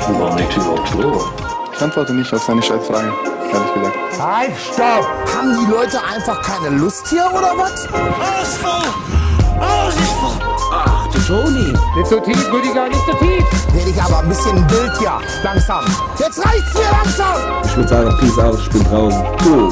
war nicht überhaupt vor? Ich antworte nicht auf seine Scheißfrage, ehrlich gesagt. Halt, stopp! Haben die Leute einfach keine Lust hier, oder was? Alles voll! Alles ist voll! Ach, du Toni. Nicht so tief, Rüdiger, nicht so tief! Werde ich aber ein bisschen wild hier, langsam. Jetzt reicht's mir langsam! Ich würde sagen, peace out, ich bin draußen. Cool.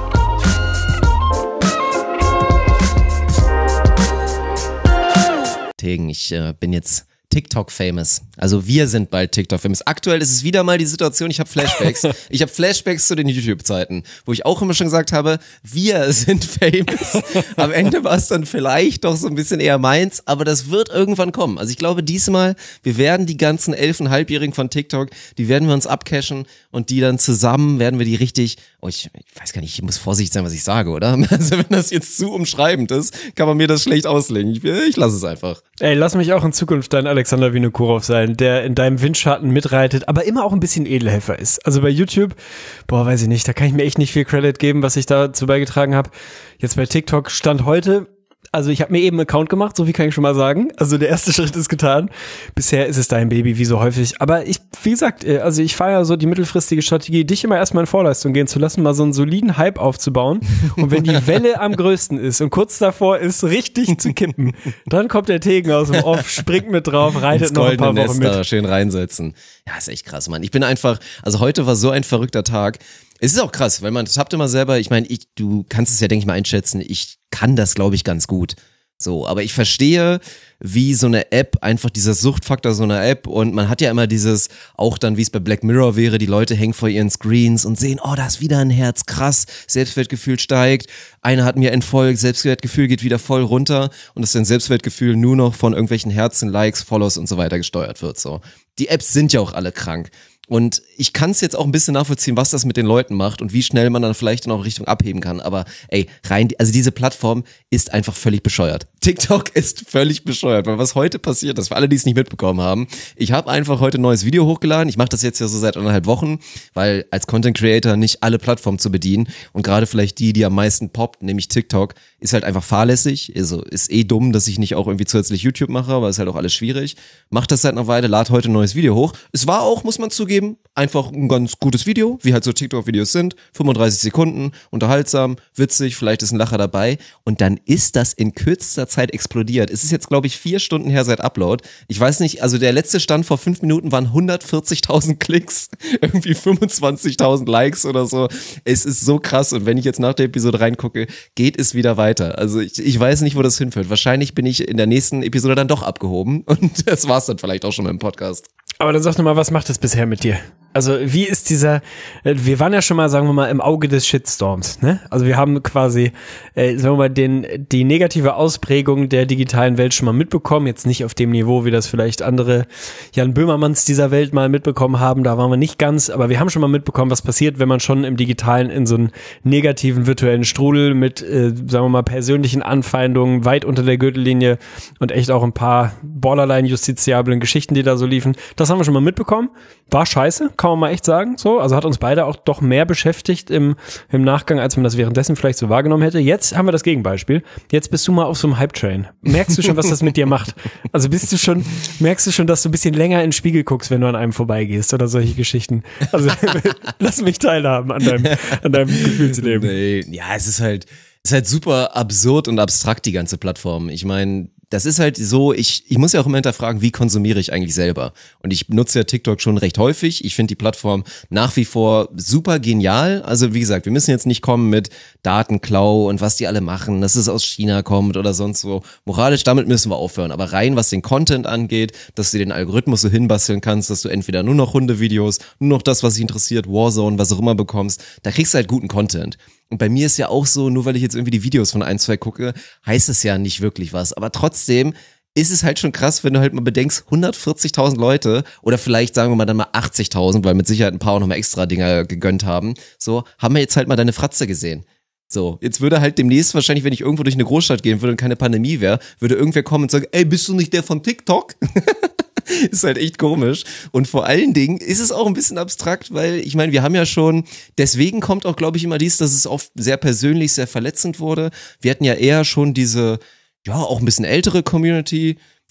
Ich bin jetzt TikTok-famous. Also wir sind bald TikTok-famous. Aktuell ist es wieder mal die Situation, ich habe Flashbacks. Ich habe Flashbacks zu den YouTube-Zeiten, wo ich auch immer schon gesagt habe, wir sind famous. Am Ende war es dann vielleicht doch so ein bisschen eher meins, aber das wird irgendwann kommen. Also ich glaube diesmal, wir werden die ganzen 11,5-Jährigen von TikTok, die werden wir uns abcashen und die dann zusammen werden wir die richtig, ich weiß gar nicht, ich muss vorsichtig sein, was ich sage, oder? Also wenn das jetzt zu umschreibend ist, kann man mir das schlecht auslegen. Ich lasse es einfach. Ey, lass mich auch in Zukunft dein Alexander Vinokurov sein, der in deinem Windschatten mitreitet, aber immer auch ein bisschen Edelhelfer ist. Also bei YouTube, weiß ich nicht, da kann ich mir echt nicht viel Credit geben, was ich dazu beigetragen habe. Jetzt bei TikTok Stand heute, also ich habe mir eben einen Account gemacht, so viel kann ich schon mal sagen. Also der erste Schritt ist getan. Bisher ist es dein Baby, wie so häufig. Aber wie gesagt, also ich feiere so die mittelfristige Strategie, dich immer erstmal in Vorleistung gehen zu lassen, mal so einen soliden Hype aufzubauen. Und wenn die Welle am größten ist und kurz davor ist, richtig zu kippen, dann kommt der Tegen aus dem Off, springt mit drauf, reitet noch ein paar Wochen mit. Schön reinsetzen. Ja, ist echt krass, Mann. Ich bin einfach, also heute war so ein verrückter Tag. Es ist auch krass, weil das habt immer selber, ich meine, du kannst es ja, denke ich mal, einschätzen, ich kann das, glaube ich, ganz gut. So, aber ich verstehe, wie so eine App, einfach dieser Suchtfaktor so einer App und man hat ja immer dieses, auch dann wie es bei Black Mirror wäre, die Leute hängen vor ihren Screens und sehen, da ist wieder ein Herz, krass, Selbstwertgefühl steigt, einer hat mir entfolgt, Selbstwertgefühl geht wieder voll runter und dass dein Selbstwertgefühl nur noch von irgendwelchen Herzen, Likes, Follows und so weiter gesteuert wird, so. Die Apps sind ja auch alle krank. Und ich kann es jetzt auch ein bisschen nachvollziehen, was das mit den Leuten macht und wie schnell man dann vielleicht in auch Richtung abheben kann. Aber also diese Plattform ist einfach völlig bescheuert. TikTok ist völlig bescheuert, weil was heute passiert ist, für alle, die es nicht mitbekommen haben, ich habe einfach heute ein neues Video hochgeladen. Ich mache das jetzt ja so seit 1,5 Wochen, weil als Content Creator nicht alle Plattformen zu bedienen und gerade vielleicht die am meisten poppt, nämlich TikTok, ist halt einfach fahrlässig. Also ist dumm, dass ich nicht auch irgendwie zusätzlich YouTube mache, aber ist halt auch alles schwierig. Mach das seit einer Weile, lad heute ein neues Video hoch. Es war auch, muss man zugeben, einfach ein ganz gutes Video, wie halt so TikTok-Videos sind. 35 Sekunden, unterhaltsam, witzig, vielleicht ist ein Lacher dabei. Und dann ist das in kürzester Zeit explodiert. Es ist jetzt, glaube ich, 4 Stunden her seit Upload. Ich weiß nicht, also der letzte Stand vor 5 Minuten waren 140.000 Klicks, irgendwie 25.000 Likes oder so. Es ist so krass und wenn ich jetzt nach der Episode reingucke, geht es wieder weiter. Also ich weiß nicht, wo das hinführt. Wahrscheinlich bin ich in der nächsten Episode dann doch abgehoben und das war's dann vielleicht auch schon mit dem Podcast. Aber dann sag doch mal, was macht das bisher mit dir? Also wie ist wir waren ja schon mal, sagen wir mal, im Auge des Shitstorms, ne? Also wir haben quasi, sagen wir mal, die negative Ausprägung der digitalen Welt schon mal mitbekommen, jetzt nicht auf dem Niveau, wie das vielleicht andere Jan Böhmermanns dieser Welt mal mitbekommen haben, da waren wir nicht ganz, aber wir haben schon mal mitbekommen, was passiert, wenn man schon im Digitalen in so einen negativen virtuellen Strudel mit, sagen wir mal, persönlichen Anfeindungen weit unter der Gürtellinie und echt auch ein paar borderline justiziablen Geschichten, die da so liefen, das haben wir schon mal mitbekommen, war scheiße, kann man mal echt sagen, so, also hat uns beide auch doch mehr beschäftigt im Nachgang, als man das währenddessen vielleicht so wahrgenommen hätte. Jetzt haben wir das Gegenbeispiel. Jetzt bist du mal auf so einem Hype-Train. Merkst du schon, was das mit dir macht? Also merkst du schon, dass du ein bisschen länger in den Spiegel guckst, wenn du an einem vorbeigehst oder solche Geschichten? Also lass mich teilhaben an deinem Gefühlsleben. Nee, ja, es ist halt super absurd und abstrakt, die ganze Plattform. Ich meine, das ist halt so, ich muss ja auch immer hinterfragen, wie konsumiere ich eigentlich selber? Und ich nutze ja TikTok schon recht häufig. Ich finde die Plattform nach wie vor super genial. Also wie gesagt, wir müssen jetzt nicht kommen mit Datenklau und was die alle machen, dass es aus China kommt oder sonst so. Moralisch, damit müssen wir aufhören. Aber rein, was den Content angeht, dass du den Algorithmus so hinbasteln kannst, dass du entweder nur noch Hundevideos, nur noch das, was dich interessiert, Warzone, was auch immer bekommst, da kriegst du halt guten Content. Und bei mir ist ja auch so, nur weil ich jetzt irgendwie die Videos von 1, 2 gucke, heißt es ja nicht wirklich was. Aber trotzdem ist es halt schon krass, wenn du halt mal bedenkst, 140.000 Leute oder vielleicht sagen wir mal dann mal 80.000, weil mit Sicherheit ein paar auch nochmal extra Dinger gegönnt haben, so, haben wir jetzt halt mal deine Fratze gesehen. So, jetzt würde halt demnächst wahrscheinlich, wenn ich irgendwo durch eine Großstadt gehen würde und keine Pandemie wäre, würde irgendwer kommen und sagen, ey, bist du nicht der von TikTok? Ist halt echt komisch. Und vor allen Dingen ist es auch ein bisschen abstrakt, weil ich meine, wir haben ja schon, deswegen kommt auch, glaube ich, immer dass es oft sehr persönlich, sehr verletzend wurde. Wir hatten ja eher schon diese, ja, auch ein bisschen ältere Community,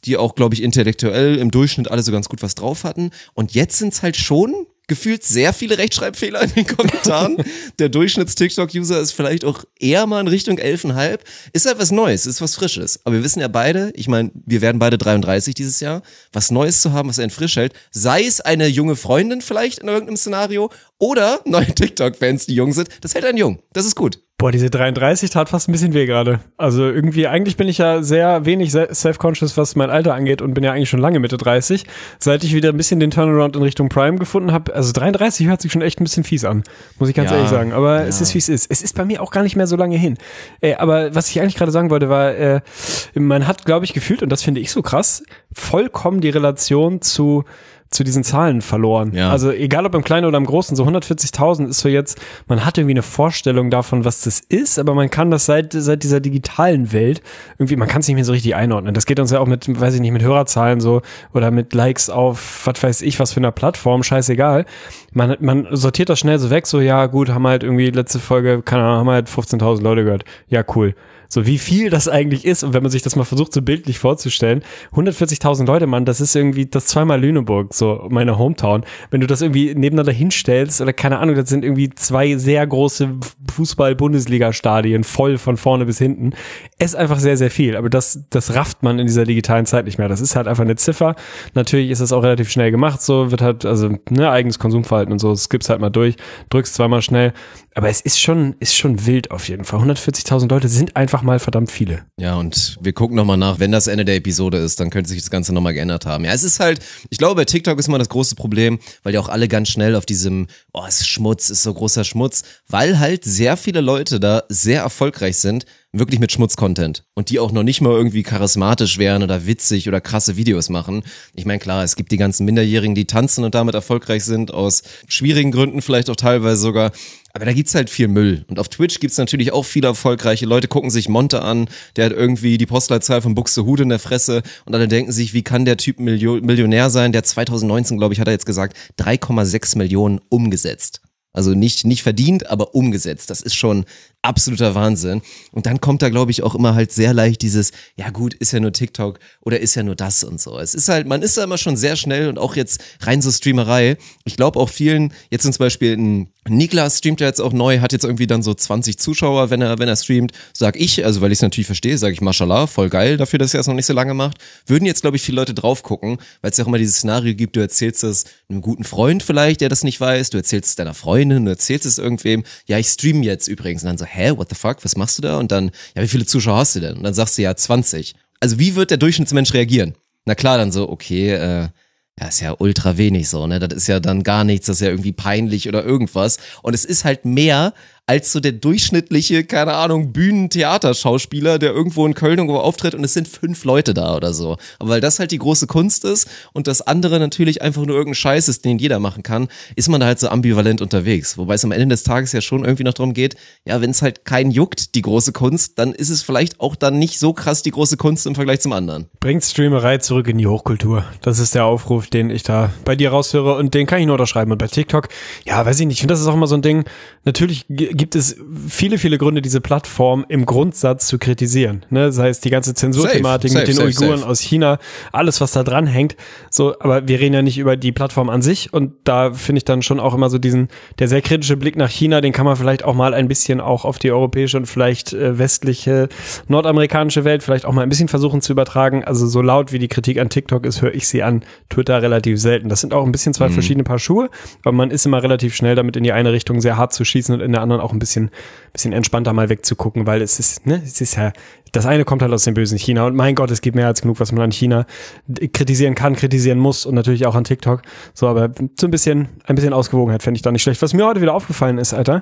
die auch, glaube ich, intellektuell im Durchschnitt alle so ganz gut was drauf hatten. Und jetzt sind's halt schon gefühlt sehr viele Rechtschreibfehler in den Kommentaren. Der Durchschnitts-TikTok-User ist vielleicht auch eher mal in Richtung 11,5. Ist halt was Neues, ist was Frisches. Aber wir wissen ja beide, ich meine, wir werden beide 33 dieses Jahr, was Neues zu haben, was einen frisch hält, sei es eine junge Freundin vielleicht in irgendeinem Szenario oder neue TikTok-Fans, die jung sind, das hält einen jung. Das ist gut. Boah, diese 33 tat fast ein bisschen weh gerade. Also irgendwie, eigentlich bin ich ja sehr wenig self-conscious, was mein Alter angeht und bin ja eigentlich schon lange Mitte 30. Seit ich wieder ein bisschen den Turnaround in Richtung Prime gefunden habe, also 33 hört sich schon echt ein bisschen fies an, muss ich ganz ehrlich sagen. Aber es ist, wie es ist. Es ist bei mir auch gar nicht mehr so lange hin. Aber was ich eigentlich gerade sagen wollte, war, man hat, glaube ich, gefühlt, und das finde ich so krass, vollkommen die Relation zu diesen Zahlen verloren. Ja. Also egal ob im Kleinen oder im Großen, so 140.000 ist so jetzt, man hat irgendwie eine Vorstellung davon, was das ist, aber man kann das seit dieser digitalen Welt irgendwie, man kann es nicht mehr so richtig einordnen. Das geht uns ja auch mit, weiß ich nicht, mit Hörerzahlen so oder mit Likes auf, was weiß ich, was für einer Plattform, scheißegal. Man sortiert das schnell so weg, so ja gut, haben halt irgendwie letzte Folge, keine Ahnung, haben halt 15.000 Leute gehört. Ja, cool. So wie viel das eigentlich ist und wenn man sich das mal versucht so bildlich vorzustellen, 140.000 Leute, Mann, das ist irgendwie das zweimal Lüneburg, so meine Hometown. Wenn du das irgendwie nebeneinander hinstellst oder keine Ahnung, das sind irgendwie zwei sehr große Fußball-Bundesliga-Stadien voll von vorne bis hinten. Es ist einfach sehr, sehr viel, aber das rafft man in dieser digitalen Zeit nicht mehr. Das ist halt einfach eine Ziffer. Natürlich ist das auch relativ schnell gemacht, so wird halt, also eigenes Konsumverhalten und so, skippst halt mal durch, drückst zweimal schnell. Aber es ist schon wild auf jeden Fall. 140.000 Leute sind einfach mal verdammt viele. Ja, und wir gucken nochmal nach, wenn das Ende der Episode ist, dann könnte sich das Ganze nochmal geändert haben. Ja, es ist halt, ich glaube, bei TikTok ist immer das große Problem, weil die auch alle ganz schnell auf diesem, es ist Schmutz, ist so großer Schmutz, weil halt sehr viele Leute da sehr erfolgreich sind, wirklich mit Schmutz-Content und die auch noch nicht mal irgendwie charismatisch wären oder witzig oder krasse Videos machen. Ich meine, klar, es gibt die ganzen Minderjährigen, die tanzen und damit erfolgreich sind, aus schwierigen Gründen vielleicht auch teilweise sogar. Aber da gibt's halt viel Müll. Und auf Twitch gibt's natürlich auch viele erfolgreiche Leute, gucken sich Monte an, der hat irgendwie die Postleitzahl von Buxtehude in der Fresse und alle denken sich, wie kann der Typ Millionär sein? Der 2019, glaube ich, hat er jetzt gesagt, 3,6 Millionen umgesetzt. Also nicht verdient, aber umgesetzt. Das ist schon absoluter Wahnsinn. Und dann kommt da, glaube ich, auch immer halt sehr leicht dieses, ja gut, ist ja nur TikTok oder ist ja nur das und so. Es ist halt, man ist da immer schon sehr schnell und auch jetzt rein so Streamerei. Ich glaube auch vielen, jetzt zum Beispiel Niklas streamt ja jetzt auch neu, hat jetzt irgendwie dann so 20 Zuschauer, wenn er streamt. Sag ich, also weil ich es natürlich verstehe, sage ich Mashallah, voll geil dafür, dass er es noch nicht so lange macht. Würden jetzt, glaube ich, viele Leute drauf gucken, weil es ja auch immer dieses Szenario gibt, du erzählst es einem guten Freund vielleicht, der das nicht weiß, du erzählst es deiner Freundin, du erzählst es irgendwem, ja, ich streame jetzt übrigens. Und dann so, what the fuck, was machst du da? Und dann, ja, wie viele Zuschauer hast du denn? Und dann sagst du, ja, 20. Also wie wird der Durchschnittsmensch reagieren? Na klar, dann so, okay, ja, ist ja ultra wenig so, ne? Das ist ja dann gar nichts, das ist ja irgendwie peinlich oder irgendwas. Und es ist halt mehr als so der durchschnittliche, keine Ahnung, Bühnentheaterschauspieler, der irgendwo in Köln irgendwo auftritt und es sind 5 Leute da oder so. Aber weil das halt die große Kunst ist und das andere natürlich einfach nur irgendein Scheiß ist, den jeder machen kann, ist man da halt so ambivalent unterwegs. Wobei es am Ende des Tages ja schon irgendwie noch darum geht, ja, wenn es halt keinen juckt, die große Kunst, dann ist es vielleicht auch dann nicht so krass die große Kunst im Vergleich zum anderen. Bringt Streamerei zurück in die Hochkultur. Das ist der Aufruf, den ich da bei dir raushöre und den kann ich nur unterschreiben. Und bei TikTok, ja, weiß ich nicht, ich finde, das ist auch immer so ein Ding, natürlich gibt es viele, viele Gründe, diese Plattform im Grundsatz zu kritisieren. Ne? Sei es die ganze Zensurthematik mit den Uiguren aus China, alles, was da dran hängt. So, aber wir reden ja nicht über die Plattform an sich und da finde ich dann schon auch immer so der sehr kritische Blick nach China, den kann man vielleicht auch mal ein bisschen auch auf die europäische und vielleicht westliche, nordamerikanische Welt vielleicht auch mal ein bisschen versuchen zu übertragen. Also so laut wie die Kritik an TikTok ist, höre ich sie an Twitter relativ selten. Das sind auch ein bisschen zwei verschiedene Paar Schuhe, aber man ist immer relativ schnell damit in die eine Richtung sehr hart zu schießen und in der anderen auch ein bisschen entspannter mal wegzugucken, weil es ist ja, das eine kommt halt aus dem bösen China und mein Gott, es gibt mehr als genug, was man an China kritisieren kann, kritisieren muss und natürlich auch an TikTok. So, aber so ein bisschen Ausgewogenheit fände ich da nicht schlecht. Was mir heute wieder aufgefallen ist, Alter,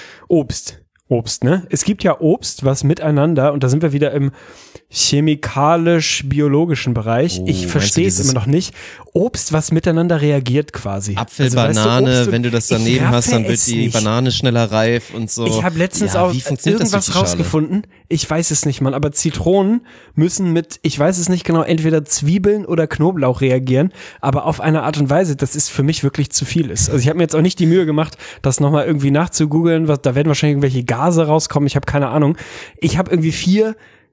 Obst, ne? Es gibt ja Obst, was miteinander, und da sind wir wieder im chemikalisch-biologischen Bereich. Ich verstehe es immer noch nicht. Obst, was miteinander reagiert quasi. Apfel, also, Banane, weißt du, wenn du das daneben hast, dann wird die Banane schneller reif und so. Ich habe letztens auch irgendwas rausgefunden. Ich weiß es nicht, Mann, aber Zitronen müssen mit, ich weiß es nicht genau, entweder Zwiebeln oder Knoblauch reagieren, aber auf eine Art und Weise, das ist für mich wirklich zu viel ist. Also ich habe mir jetzt auch nicht die Mühe gemacht, das nochmal irgendwie nachzugoogeln, da werden wahrscheinlich irgendwelche Gase rauskommen, ich habe keine Ahnung. Ich habe irgendwie 4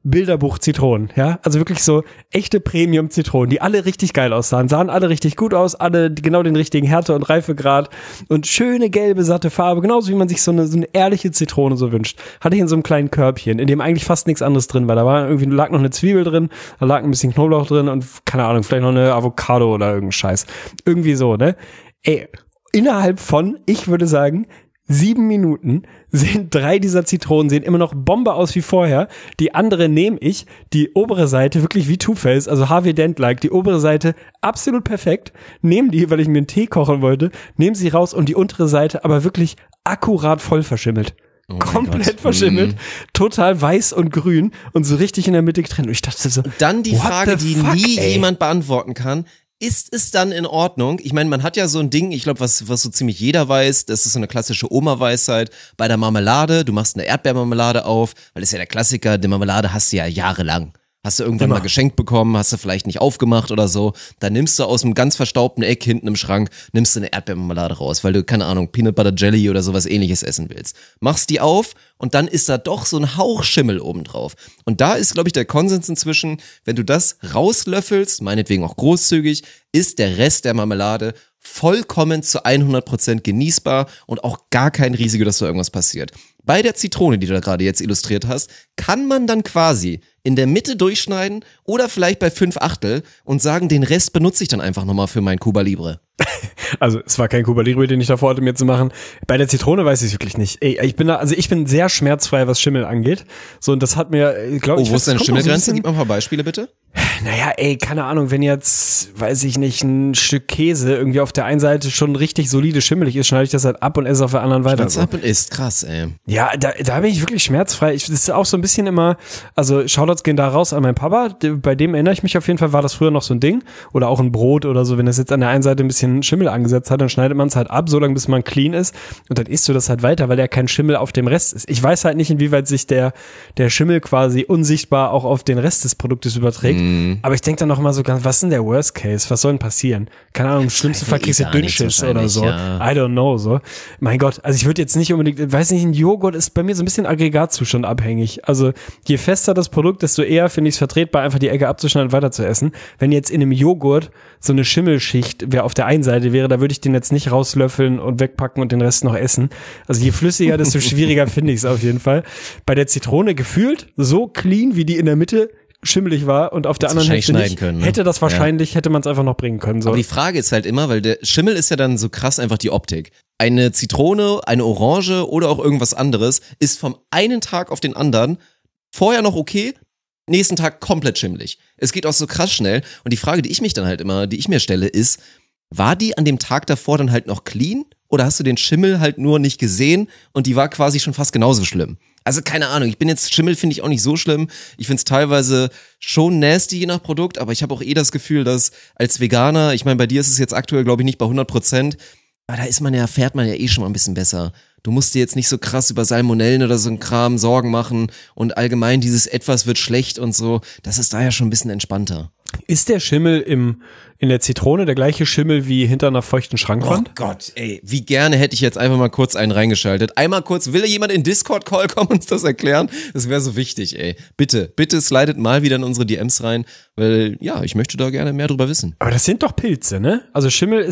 Bilderbuch-Zitronen, ja, also wirklich so echte Premium-Zitronen, die alle richtig geil aussahen, sahen alle richtig gut aus, alle genau den richtigen Härte- und Reifegrad und schöne gelbe, satte Farbe, genauso wie man sich so eine ehrliche Zitrone so wünscht. Hatte ich in so einem kleinen Körbchen, in dem eigentlich fast nichts anderes drin war. Da lag noch eine Zwiebel drin, da lag ein bisschen Knoblauch drin und keine Ahnung, vielleicht noch eine Avocado oder irgendein Scheiß. Irgendwie so, ne? Ey, innerhalb von, ich würde sagen, 7 Minuten sehen 3 dieser Zitronen, sehen immer noch Bombe aus wie vorher. Die andere nehme ich, die obere Seite wirklich wie Two-Face, also Harvey Dent-like, die obere Seite absolut perfekt. Nehme die, weil ich mir einen Tee kochen wollte, nehme sie raus und die untere Seite aber wirklich akkurat voll verschimmelt. Oh komplett verschimmelt, total weiß und grün und so richtig in der Mitte getrennt. Und ich dachte so, dann die Frage, die nie ey? jemand beantworten kann. Ist es dann in Ordnung? Ich meine, man hat ja so ein Ding, ich glaube, was so ziemlich jeder weiß, das ist so eine klassische Oma-Weisheit bei der Marmelade. Du machst eine Erdbeermarmelade auf, weil das ist ja der Klassiker, die Marmelade hast du ja jahrelang. Hast du irgendwann mal geschenkt bekommen, hast du vielleicht nicht aufgemacht oder so. Dann nimmst du aus einem ganz verstaubten Eck hinten im Schrank, nimmst du eine Erdbeermarmelade raus, weil du, keine Ahnung, Peanut Butter Jelly oder sowas ähnliches essen willst. Machst die auf und dann ist da doch so ein Hauch Schimmel oben drauf. Und da ist, glaube ich, der Konsens inzwischen, wenn du das rauslöffelst, meinetwegen auch großzügig, ist der Rest der Marmelade vollkommen zu 100% genießbar und auch gar kein Risiko, dass da irgendwas passiert. Bei der Zitrone, die du da gerade jetzt illustriert hast, kann man dann quasi in der Mitte durchschneiden oder vielleicht bei 5/8 und sagen, den Rest benutze ich dann einfach nochmal für mein Cuba Libre. Also es war kein Cuba Libre, den ich davor hatte, mir zu machen. Bei der Zitrone weiß ich es wirklich nicht. Ey, ich bin sehr schmerzfrei, was Schimmel angeht. So, und das hat mir, glaube ich, wo ist deine Schimmelgrenze? Gib mal ein paar Beispiele, bitte. Naja, ey, keine Ahnung, wenn jetzt, weiß ich nicht, ein Stück Käse irgendwie auf der einen Seite schon richtig solide schimmelig ist, schneide ich das halt ab und esse auf der anderen weiter. Das ab und isst, krass, ey. Ja, da bin ich wirklich schmerzfrei. Das ist auch so ein bisschen immer, also Shoutouts gehen da raus an meinen Papa, bei dem erinnere ich mich auf jeden Fall, war das früher noch so ein Ding. Oder auch ein Brot oder so, wenn das jetzt an der einen Seite ein bisschen Schimmel angesetzt hat, dann schneidet man es halt ab, so lange bis man clean ist und dann isst du das halt weiter, weil ja kein Schimmel auf dem Rest ist. Ich weiß halt nicht, inwieweit sich der Schimmel quasi unsichtbar auch auf den Rest des Produktes überträgt, aber ich denke dann noch immer so, was ist denn der Worst Case? Was soll denn passieren? Keine Ahnung, im schlimmsten Fall kriegst du Dünnschiss oder so. Ja. I don't know, so. Mein Gott, also ich würde jetzt nicht unbedingt, weiß nicht, ein Joghurt ist bei mir so ein bisschen Aggregatzustand abhängig. Also je fester das Produkt, desto eher finde ich es vertretbar, einfach die Ecke abzuschneiden und weiter zu essen. Wenn jetzt in einem Joghurt so eine Schimmelschicht auf der einen Seite wäre, da würde ich den jetzt nicht rauslöffeln und wegpacken und den Rest noch essen. Also je flüssiger, desto schwieriger finde ich es auf jeden Fall. Bei der Zitrone gefühlt so clean, wie die in der Mitte schimmelig war und auf der anderen Hälfte nicht, können, ne? Hätte das wahrscheinlich, hätte man es einfach noch bringen können. So. Aber die Frage ist halt immer, weil der Schimmel ist ja dann so krass einfach die Optik. Eine Zitrone, eine Orange oder auch irgendwas anderes ist vom einen Tag auf den anderen vorher noch okay, nächsten Tag komplett schimmelig. Es geht auch so krass schnell und die Frage, die ich mir stelle, ist, war die an dem Tag davor dann halt noch clean oder hast du den Schimmel halt nur nicht gesehen und die war quasi schon fast genauso schlimm? Also keine Ahnung, Schimmel finde ich auch nicht so schlimm. Ich finde es teilweise schon nasty je nach Produkt, aber ich habe auch das Gefühl, dass als Veganer, ich meine, bei dir ist es jetzt aktuell, glaube ich, nicht bei 100%, aber da fährt man ja eh schon mal ein bisschen besser. Du musst dir jetzt nicht so krass über Salmonellen oder so ein Kram Sorgen machen und allgemein dieses etwas wird schlecht und so, das ist da ja schon ein bisschen entspannter. Ist der Schimmel in der Zitrone der gleiche Schimmel wie hinter einer feuchten Schrankwand? Oh Gott, ey, wie gerne hätte ich jetzt einfach mal kurz einen reingeschaltet. Einmal kurz, will jemand in Discord-Call kommen und uns das erklären? Das wäre so wichtig, ey. Bitte slidet mal wieder in unsere DMs rein, weil, ja, ich möchte da gerne mehr drüber wissen. Aber das sind doch Pilze, ne? Also Schimmel,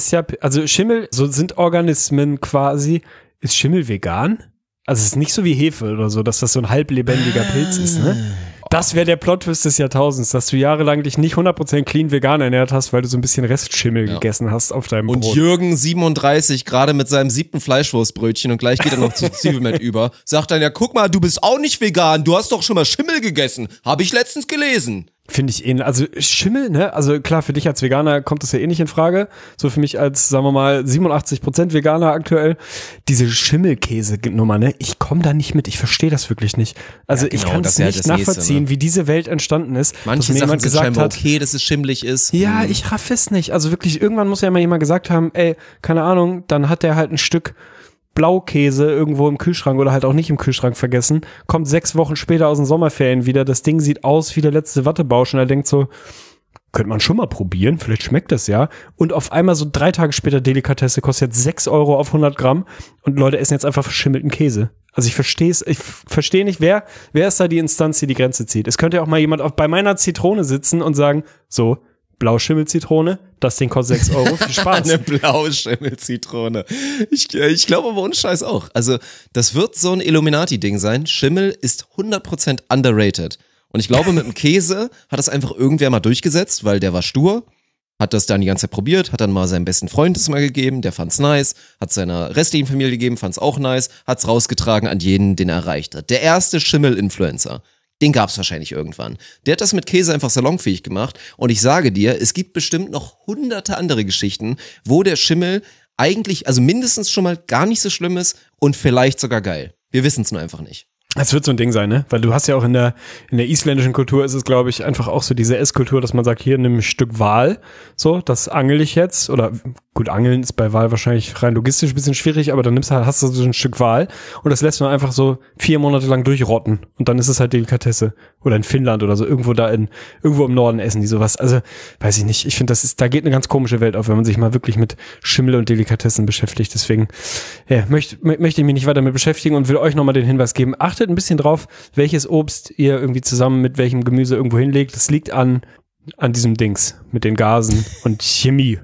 so sind Organismen quasi. Ist Schimmel vegan? Also es ist nicht so wie Hefe oder so, dass das so ein halblebendiger Pilz ist, ne? Das wäre der Plot-Twist des Jahrtausends, dass du jahrelang dich nicht 100% clean vegan ernährt hast, weil du so ein bisschen Restschimmel gegessen hast auf deinem Brot. Und Jürgen 37 gerade mit seinem 7. Fleischwurstbrötchen und gleich geht er noch zu Zwiebelmett über, sagt dann, ja guck mal, du bist auch nicht vegan, du hast doch schon mal Schimmel gegessen, habe ich letztens gelesen. Finde ich ähnlich. Also Schimmel, ne? Also klar, für dich als Veganer kommt das ja eh nicht in Frage. So für mich als, sagen wir mal, 87% Veganer aktuell. Diese Schimmelkäse-Nummer, ne? Ich komme da nicht mit. Ich verstehe das wirklich nicht. Also ja, genau, ich kann das nicht nachvollziehen, wie diese Welt entstanden ist. Manche Sachen sind scheinbar okay, dass es schimmelig ist. Ja, ich raff es nicht. Also wirklich, irgendwann muss ja mal jemand gesagt haben, ey, keine Ahnung, dann hat der halt ein Stück Blaukäse irgendwo im Kühlschrank oder halt auch nicht im Kühlschrank vergessen, kommt 6 Wochen später aus den Sommerferien wieder, das Ding sieht aus wie der letzte Wattebausch und er denkt so, könnte man schon mal probieren, vielleicht schmeckt das ja. Und auf einmal so 3 Tage später Delikatesse, kostet jetzt 6 € auf 100 Gramm und Leute essen jetzt einfach verschimmelten Käse. Also ich verstehe nicht, wer ist da die Instanz, die die Grenze zieht. Es könnte ja auch mal jemand bei meiner Zitrone sitzen und sagen, so, Blauschimmel-Zitrone, das Ding kostet 6 Euro, viel Spaß. Eine Blauschimmel-Zitrone. Ich glaube aber ohne Scheiß auch. Also das wird so ein Illuminati-Ding sein. Schimmel ist 100% underrated. Und ich glaube, mit dem Käse hat das einfach irgendwer mal durchgesetzt, weil der war stur, hat das dann die ganze Zeit probiert, hat dann mal seinem besten Freund das mal gegeben, der fand's nice, hat seiner restlichen Familie gegeben, fand's auch nice, hat's rausgetragen an jeden, den er erreicht hat. Der erste Schimmel-Influencer, den gab's wahrscheinlich irgendwann. Der hat das mit Käse einfach salonfähig gemacht und ich sage dir, es gibt bestimmt noch hunderte andere Geschichten, wo der Schimmel eigentlich, also mindestens schon mal gar nicht so schlimm ist und vielleicht sogar geil. Wir wissen's nur einfach nicht. Es wird so ein Ding sein, ne? Weil du hast ja auch in der isländischen Kultur ist es, glaube ich, einfach auch so diese Esskultur, dass man sagt, hier nimm ein Stück Wal, so, das angel ich jetzt, oder gut, Angeln ist bei Wal wahrscheinlich rein logistisch ein bisschen schwierig, aber dann hast du so ein Stück Wal und das lässt man einfach so 4 Monate lang durchrotten und dann ist es halt Delikatesse. Oder in Finnland oder so, irgendwo im Norden essen die sowas. Also, weiß ich nicht, ich finde, da geht eine ganz komische Welt auf, wenn man sich mal wirklich mit Schimmel und Delikatessen beschäftigt. Deswegen, ja, möchte ich mich nicht weiter damit beschäftigen und will euch nochmal den Hinweis geben, achtet ein bisschen drauf, welches Obst ihr irgendwie zusammen mit welchem Gemüse irgendwo hinlegt. Das liegt an diesem Dings mit den Gasen und Chemie.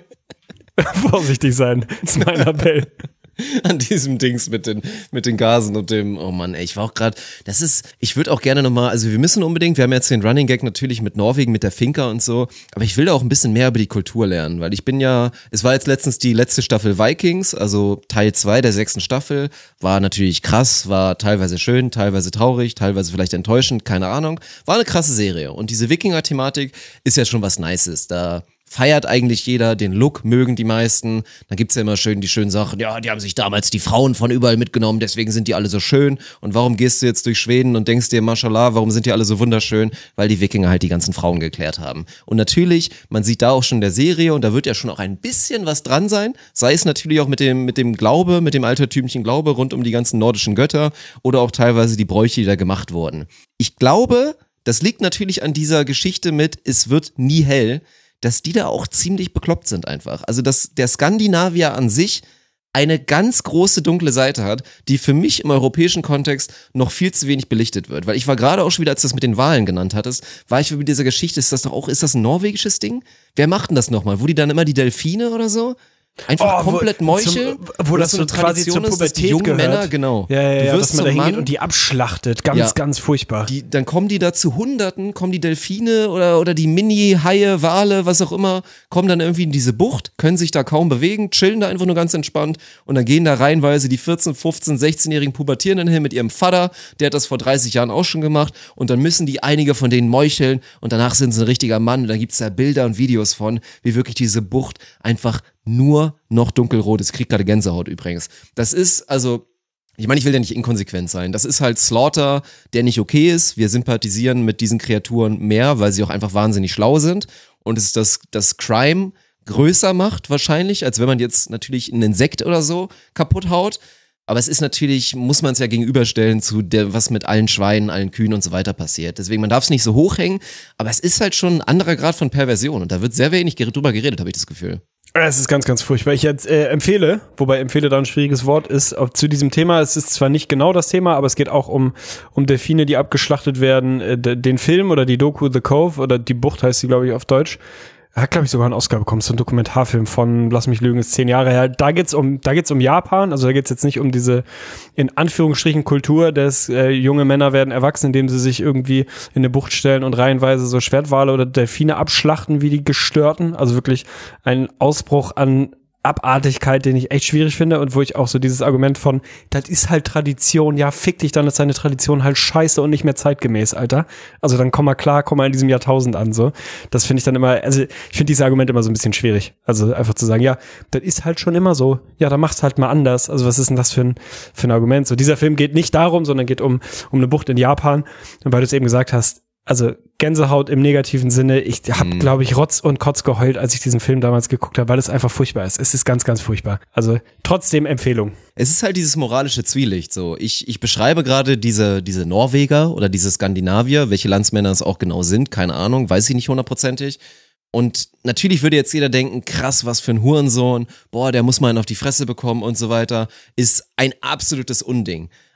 Vorsichtig sein, ist mein Appell. An diesem Dings mit den Gasen und dem, oh Mann, ey, ich war auch gerade, ich würde auch gerne nochmal, also wir haben jetzt den Running Gag natürlich mit Norwegen, mit der Finca und so, aber ich will da auch ein bisschen mehr über die Kultur lernen, weil es war jetzt letztens die letzte Staffel Vikings, also Teil 2 der 6. Staffel, war natürlich krass, war teilweise schön, teilweise traurig, teilweise vielleicht enttäuschend, keine Ahnung, war eine krasse Serie und diese Wikinger-Thematik ist ja schon was Nices, da feiert eigentlich jeder, den Look mögen die meisten, dann gibt's ja immer die schönen Sachen, ja, die haben sich damals die Frauen von überall mitgenommen, deswegen sind die alle so schön und warum gehst du jetzt durch Schweden und denkst dir, Mashallah, warum sind die alle so wunderschön? Weil die Wikinger halt die ganzen Frauen geklärt haben. Und natürlich, man sieht da auch schon in der Serie und da wird ja schon auch ein bisschen was dran sein, sei es natürlich auch mit dem Glaube, mit dem altertümlichen Glaube rund um die ganzen nordischen Götter oder auch teilweise die Bräuche, die da gemacht wurden. Ich glaube, das liegt natürlich an dieser Geschichte mit, es wird nie hell, dass die da auch ziemlich bekloppt sind einfach. Also, dass der Skandinavier an sich eine ganz große dunkle Seite hat, die für mich im europäischen Kontext noch viel zu wenig belichtet wird. Weil ich war gerade auch schon wieder, als du das mit den Wahlen genannt hattest, war ich über dieser Geschichte, ist das ein norwegisches Ding? Wer macht denn das nochmal? Wo die dann immer die Delfine oder so? Einfach komplett Meuchel, wo das so quasi zur Pubertät die jungen gehört. Männer, genau. Ja, dass man da hingeht und die abschlachtet. Ganz furchtbar. Dann kommen die da zu Hunderten, kommen die Delfine oder die Mini-Haie, Wale, was auch immer, kommen dann irgendwie in diese Bucht, können sich da kaum bewegen, chillen da einfach nur ganz entspannt und dann gehen da reihenweise die 14, 15, 16-jährigen Pubertierenden hin mit ihrem Vater, der hat das vor 30 Jahren auch schon gemacht und dann müssen die einige von denen meucheln und danach sind sie ein richtiger Mann und dann gibt's da Bilder und Videos von, wie wirklich diese Bucht einfach nur noch dunkelrot ist. Ich krieg gerade Gänsehaut übrigens. Das ist, also, ich meine, ich will ja nicht inkonsequent sein. Das ist halt Slaughter, der nicht okay ist. Wir sympathisieren mit diesen Kreaturen mehr, weil sie auch einfach wahnsinnig schlau sind. Und es ist das Crime größer macht wahrscheinlich, als wenn man jetzt natürlich einen Insekt oder so kaputt haut. Aber es ist natürlich, muss man es ja gegenüberstellen zu der, was mit allen Schweinen, allen Kühen und so weiter passiert. Deswegen, man darf es nicht so hochhängen, aber es ist halt schon ein anderer Grad von Perversion und da wird sehr wenig drüber geredet, habe ich das Gefühl. Es ist ganz, ganz furchtbar. Ich jetzt empfehle, wobei empfehle da ein schwieriges Wort ist, zu diesem Thema, es ist zwar nicht genau das Thema, aber es geht auch um Delfine, die abgeschlachtet werden, den Film oder die Doku The Cove oder Die Bucht heißt sie, glaube ich, auf Deutsch. Hat, glaube ich, sogar einen Oscar bekommen. So ein Dokumentarfilm von, lass mich lügen, ist 10 Jahre her. Da geht's um Japan. Also da geht's jetzt nicht um diese, in Anführungsstrichen, Kultur, dass junge Männer werden erwachsen, indem sie sich irgendwie in eine Bucht stellen und reihenweise so Schwertwale oder Delfine abschlachten wie die Gestörten. Also wirklich ein Ausbruch an Abartigkeit, den ich echt schwierig finde und wo ich auch so dieses Argument von, das ist halt Tradition, ja, fick dich, dann ist deine Tradition halt scheiße und nicht mehr zeitgemäß, Alter. Also dann komm mal in diesem Jahrtausend an, so. Das finde ich dann immer, also ich finde dieses Argument immer so ein bisschen schwierig. Also einfach zu sagen, ja, das ist halt schon immer so. Ja, dann mach's halt mal anders. Also was ist denn das für ein Argument? So, dieser Film geht nicht darum, sondern geht um eine Bucht in Japan. Und weil du es eben gesagt hast, also Gänsehaut im negativen Sinne. Ich habe, glaube ich, Rotz und Kotz geheult, als ich diesen Film damals geguckt habe, weil es einfach furchtbar ist. Es ist ganz, ganz furchtbar. Also trotzdem Empfehlung. Es ist halt dieses moralische Zwielicht. So, ich beschreibe gerade diese Norweger oder diese Skandinavier, welche Landsmänner es auch genau sind, keine Ahnung, weiß ich nicht hundertprozentig. Und natürlich würde jetzt jeder denken, krass, was für ein Hurensohn, boah, der muss mal einen auf die Fresse bekommen und so weiter. Ist ein absolutes Unding.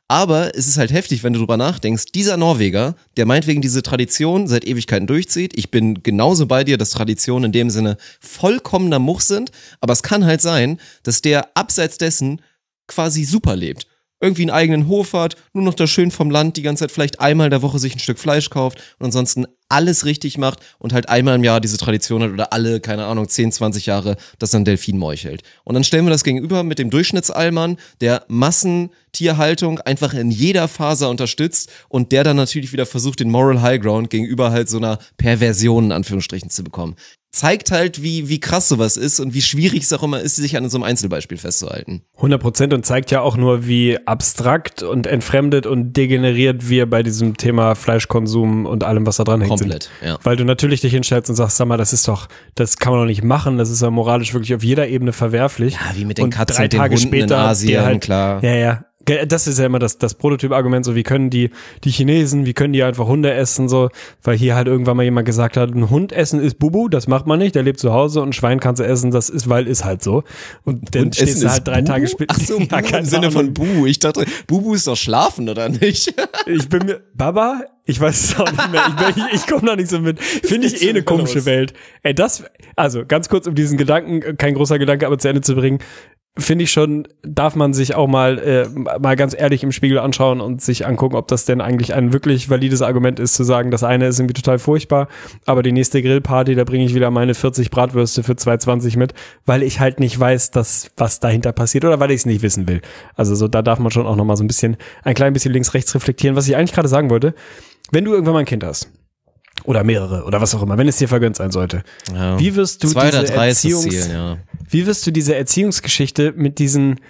Aber es ist halt heftig, wenn du drüber nachdenkst, dieser Norweger, der meinetwegen diese Tradition seit Ewigkeiten durchzieht, ich bin genauso bei dir, dass Traditionen in dem Sinne vollkommener Much sind, aber es kann halt sein, dass der abseits dessen quasi super lebt. Irgendwie einen eigenen Hof hat, nur noch da schön vom Land die ganze Zeit vielleicht einmal in der Woche sich ein Stück Fleisch kauft und ansonsten alles richtig macht und halt einmal im Jahr diese Tradition hat oder alle, keine Ahnung, 10, 20 Jahre, dass er ein Delfin meuchelt. Und dann stellen wir das gegenüber mit dem Durchschnittsallmann, der Massentierhaltung einfach in jeder Faser unterstützt und der dann natürlich wieder versucht, den Moral High Ground gegenüber halt so einer Perversion in Anführungsstrichen zu bekommen. Zeigt halt, wie krass sowas ist und wie schwierig es auch immer ist, sich an so einem Einzelbeispiel festzuhalten. 100% und zeigt ja auch nur, wie abstrakt und entfremdet und degeneriert wir bei diesem Thema Fleischkonsum und allem, was da dran hängt, Komplett, sind. Ja. Weil du natürlich dich hinstellst und sagst, sag mal, das kann man doch nicht machen, das ist ja moralisch wirklich auf jeder Ebene verwerflich. Ja, wie mit den und Katzen 3 und den Tage Hunden später, in Asien, halt, klar. Ja. Das ist ja immer das Prototyp-Argument, so wie können die Chinesen, wie können die einfach Hunde essen, so, weil hier halt irgendwann mal jemand gesagt hat, ein Hund essen ist Bubu, das macht man nicht, der lebt zu Hause und ein Schwein kannst du essen, das ist, weil ist halt so. Und dann stehst du halt 3 Tage später. Ach so, Bubu im Sinne von Bubu. Ich dachte, Bubu ist doch schlafen, oder nicht? Ich bin mir, Baba, ich weiß es auch nicht mehr, ich komme da nicht so mit. Finde ich eine komische Welt. Ey, also ganz kurz, um diesen Gedanken, kein großer Gedanke, aber zu Ende zu bringen, finde ich schon, darf man sich auch mal ganz ehrlich im Spiegel anschauen und sich angucken, ob das denn eigentlich ein wirklich valides Argument ist, zu sagen, das eine ist irgendwie total furchtbar, aber die nächste Grillparty, da bringe ich wieder meine 40 Bratwürste für 2,20 mit, weil ich halt nicht weiß, was dahinter passiert oder weil ich es nicht wissen will. Also so, da darf man schon auch nochmal so ein klein bisschen links-rechts reflektieren. Was ich eigentlich gerade sagen wollte, wenn du irgendwann mal ein Kind hast, oder mehrere, oder was auch immer, wenn es dir vergönnt sein sollte. Ja. Wie wirst du 2 oder 3 ist das Ziel, ja. Wie wirst du diese Erziehungsgeschichte mit diesen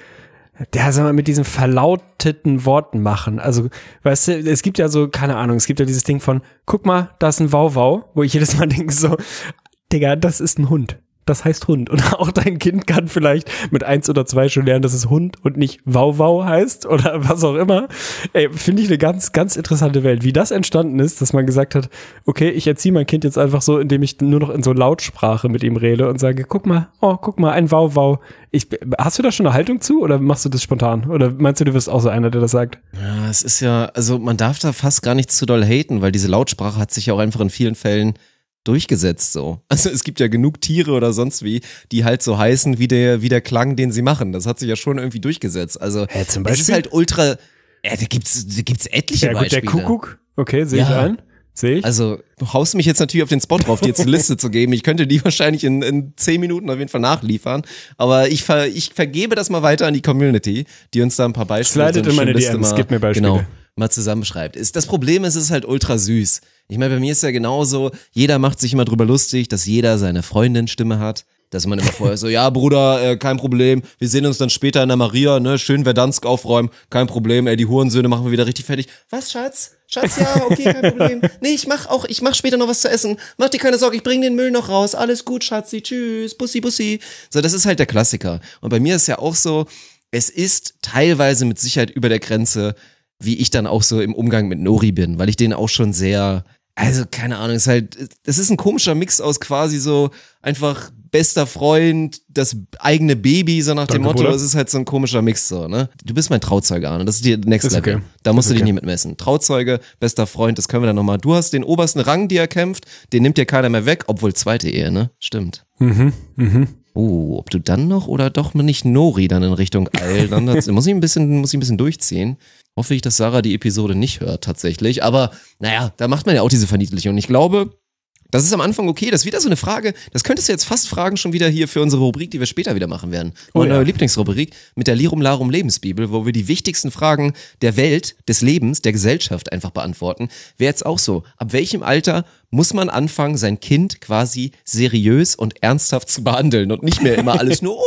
verlauteten Worten machen? Also, weißt du, es gibt ja so, keine Ahnung, es gibt ja dieses Ding von, guck mal, da ist ein Wauwau, wo ich jedes Mal denke so, Digga, das ist ein Hund. Das heißt Hund. Und auch dein Kind kann vielleicht mit 1 oder 2 schon lernen, dass es Hund und nicht Wauwau heißt oder was auch immer. Ey, finde ich eine ganz, ganz interessante Welt. Wie das entstanden ist, dass man gesagt hat, okay, ich erziehe mein Kind jetzt einfach so, indem ich nur noch in so Lautsprache mit ihm rede und sage, guck mal, ein Wauwau. Hast du da schon eine Haltung zu oder machst du das spontan? Oder meinst du wirst auch so einer, der das sagt? Ja, es ist ja, also man darf da fast gar nicht zu doll haten, weil diese Lautsprache hat sich ja auch einfach in vielen Fällen durchgesetzt so. Also es gibt ja genug Tiere oder sonst wie, die halt so heißen wie der Klang, den sie machen. Das hat sich ja schon irgendwie durchgesetzt. Also zum Beispiel? es ist halt ultra, da gibt's etliche ja, gut, Beispiele. Der Kuckuck, okay, sehe ich Ja. ein. Sehe ich. Also du haust mich jetzt natürlich auf den Spot drauf, dir jetzt eine Liste zu geben. Ich könnte die wahrscheinlich in 10 Minuten auf jeden Fall nachliefern. Aber ich vergebe das mal weiter an die Community, die uns da ein paar Beispiele Slidet in meine DMs, gib mir Beispiele. Genau, mal zusammenschreibt. Das Problem ist, es ist halt ultra süß. Ich meine, bei mir ist ja genauso, jeder macht sich immer drüber lustig, dass jeder seine Freundin-Stimme hat. Dass man immer vorher so, ja Bruder, kein Problem, wir sehen uns dann später in der Maria, ne, schön Verdansk aufräumen, kein Problem, die Hurensöhne machen wir wieder richtig fertig. Was, Schatz? Schatz, ja, okay, kein Problem. Nee, ich mach später noch was zu essen. Mach dir keine Sorge, ich bring den Müll noch raus. Alles gut, Schatzi, tschüss, Bussi, Bussi. So, das ist halt der Klassiker. Und bei mir ist ja auch so, es ist teilweise mit Sicherheit über der Grenze, wie ich dann auch so im Umgang mit Nori bin, weil ich den auch schon sehr, also keine Ahnung, es ist ein komischer Mix aus quasi so einfach bester Freund, das eigene Baby, so nach dem Motto, Bruder. es ist halt so ein komischer Mix so, ne? Du bist mein Trauzeuge, Arne, das ist die Next Ist Level. okay. Da musst Ist du dich okay. nicht mitmessen. Trauzeuge, bester Freund, das können wir dann nochmal. Du hast den obersten Rang, die er kämpft, den nimmt dir keiner mehr weg, obwohl zweite Ehe, ne? Stimmt. Ob du dann noch oder doch nicht Nori dann in Richtung Eil, dann muss ich ein bisschen durchziehen. Hoffe ich, dass Sarah die Episode nicht hört tatsächlich, aber naja, da macht man ja auch diese Verniedlichung. Und ich glaube, das ist am Anfang okay, das ist wieder so eine Frage, das könntest du jetzt fast fragen schon wieder hier für unsere Rubrik, die wir später wieder machen werden. Meine neue Lieblingsrubrik mit der Lirum Larum Lebensbibel, wo wir die wichtigsten Fragen der Welt, des Lebens, der Gesellschaft einfach beantworten. Wäre jetzt auch so, ab welchem Alter muss man anfangen, sein Kind quasi seriös und ernsthaft zu behandeln und nicht mehr immer alles nur,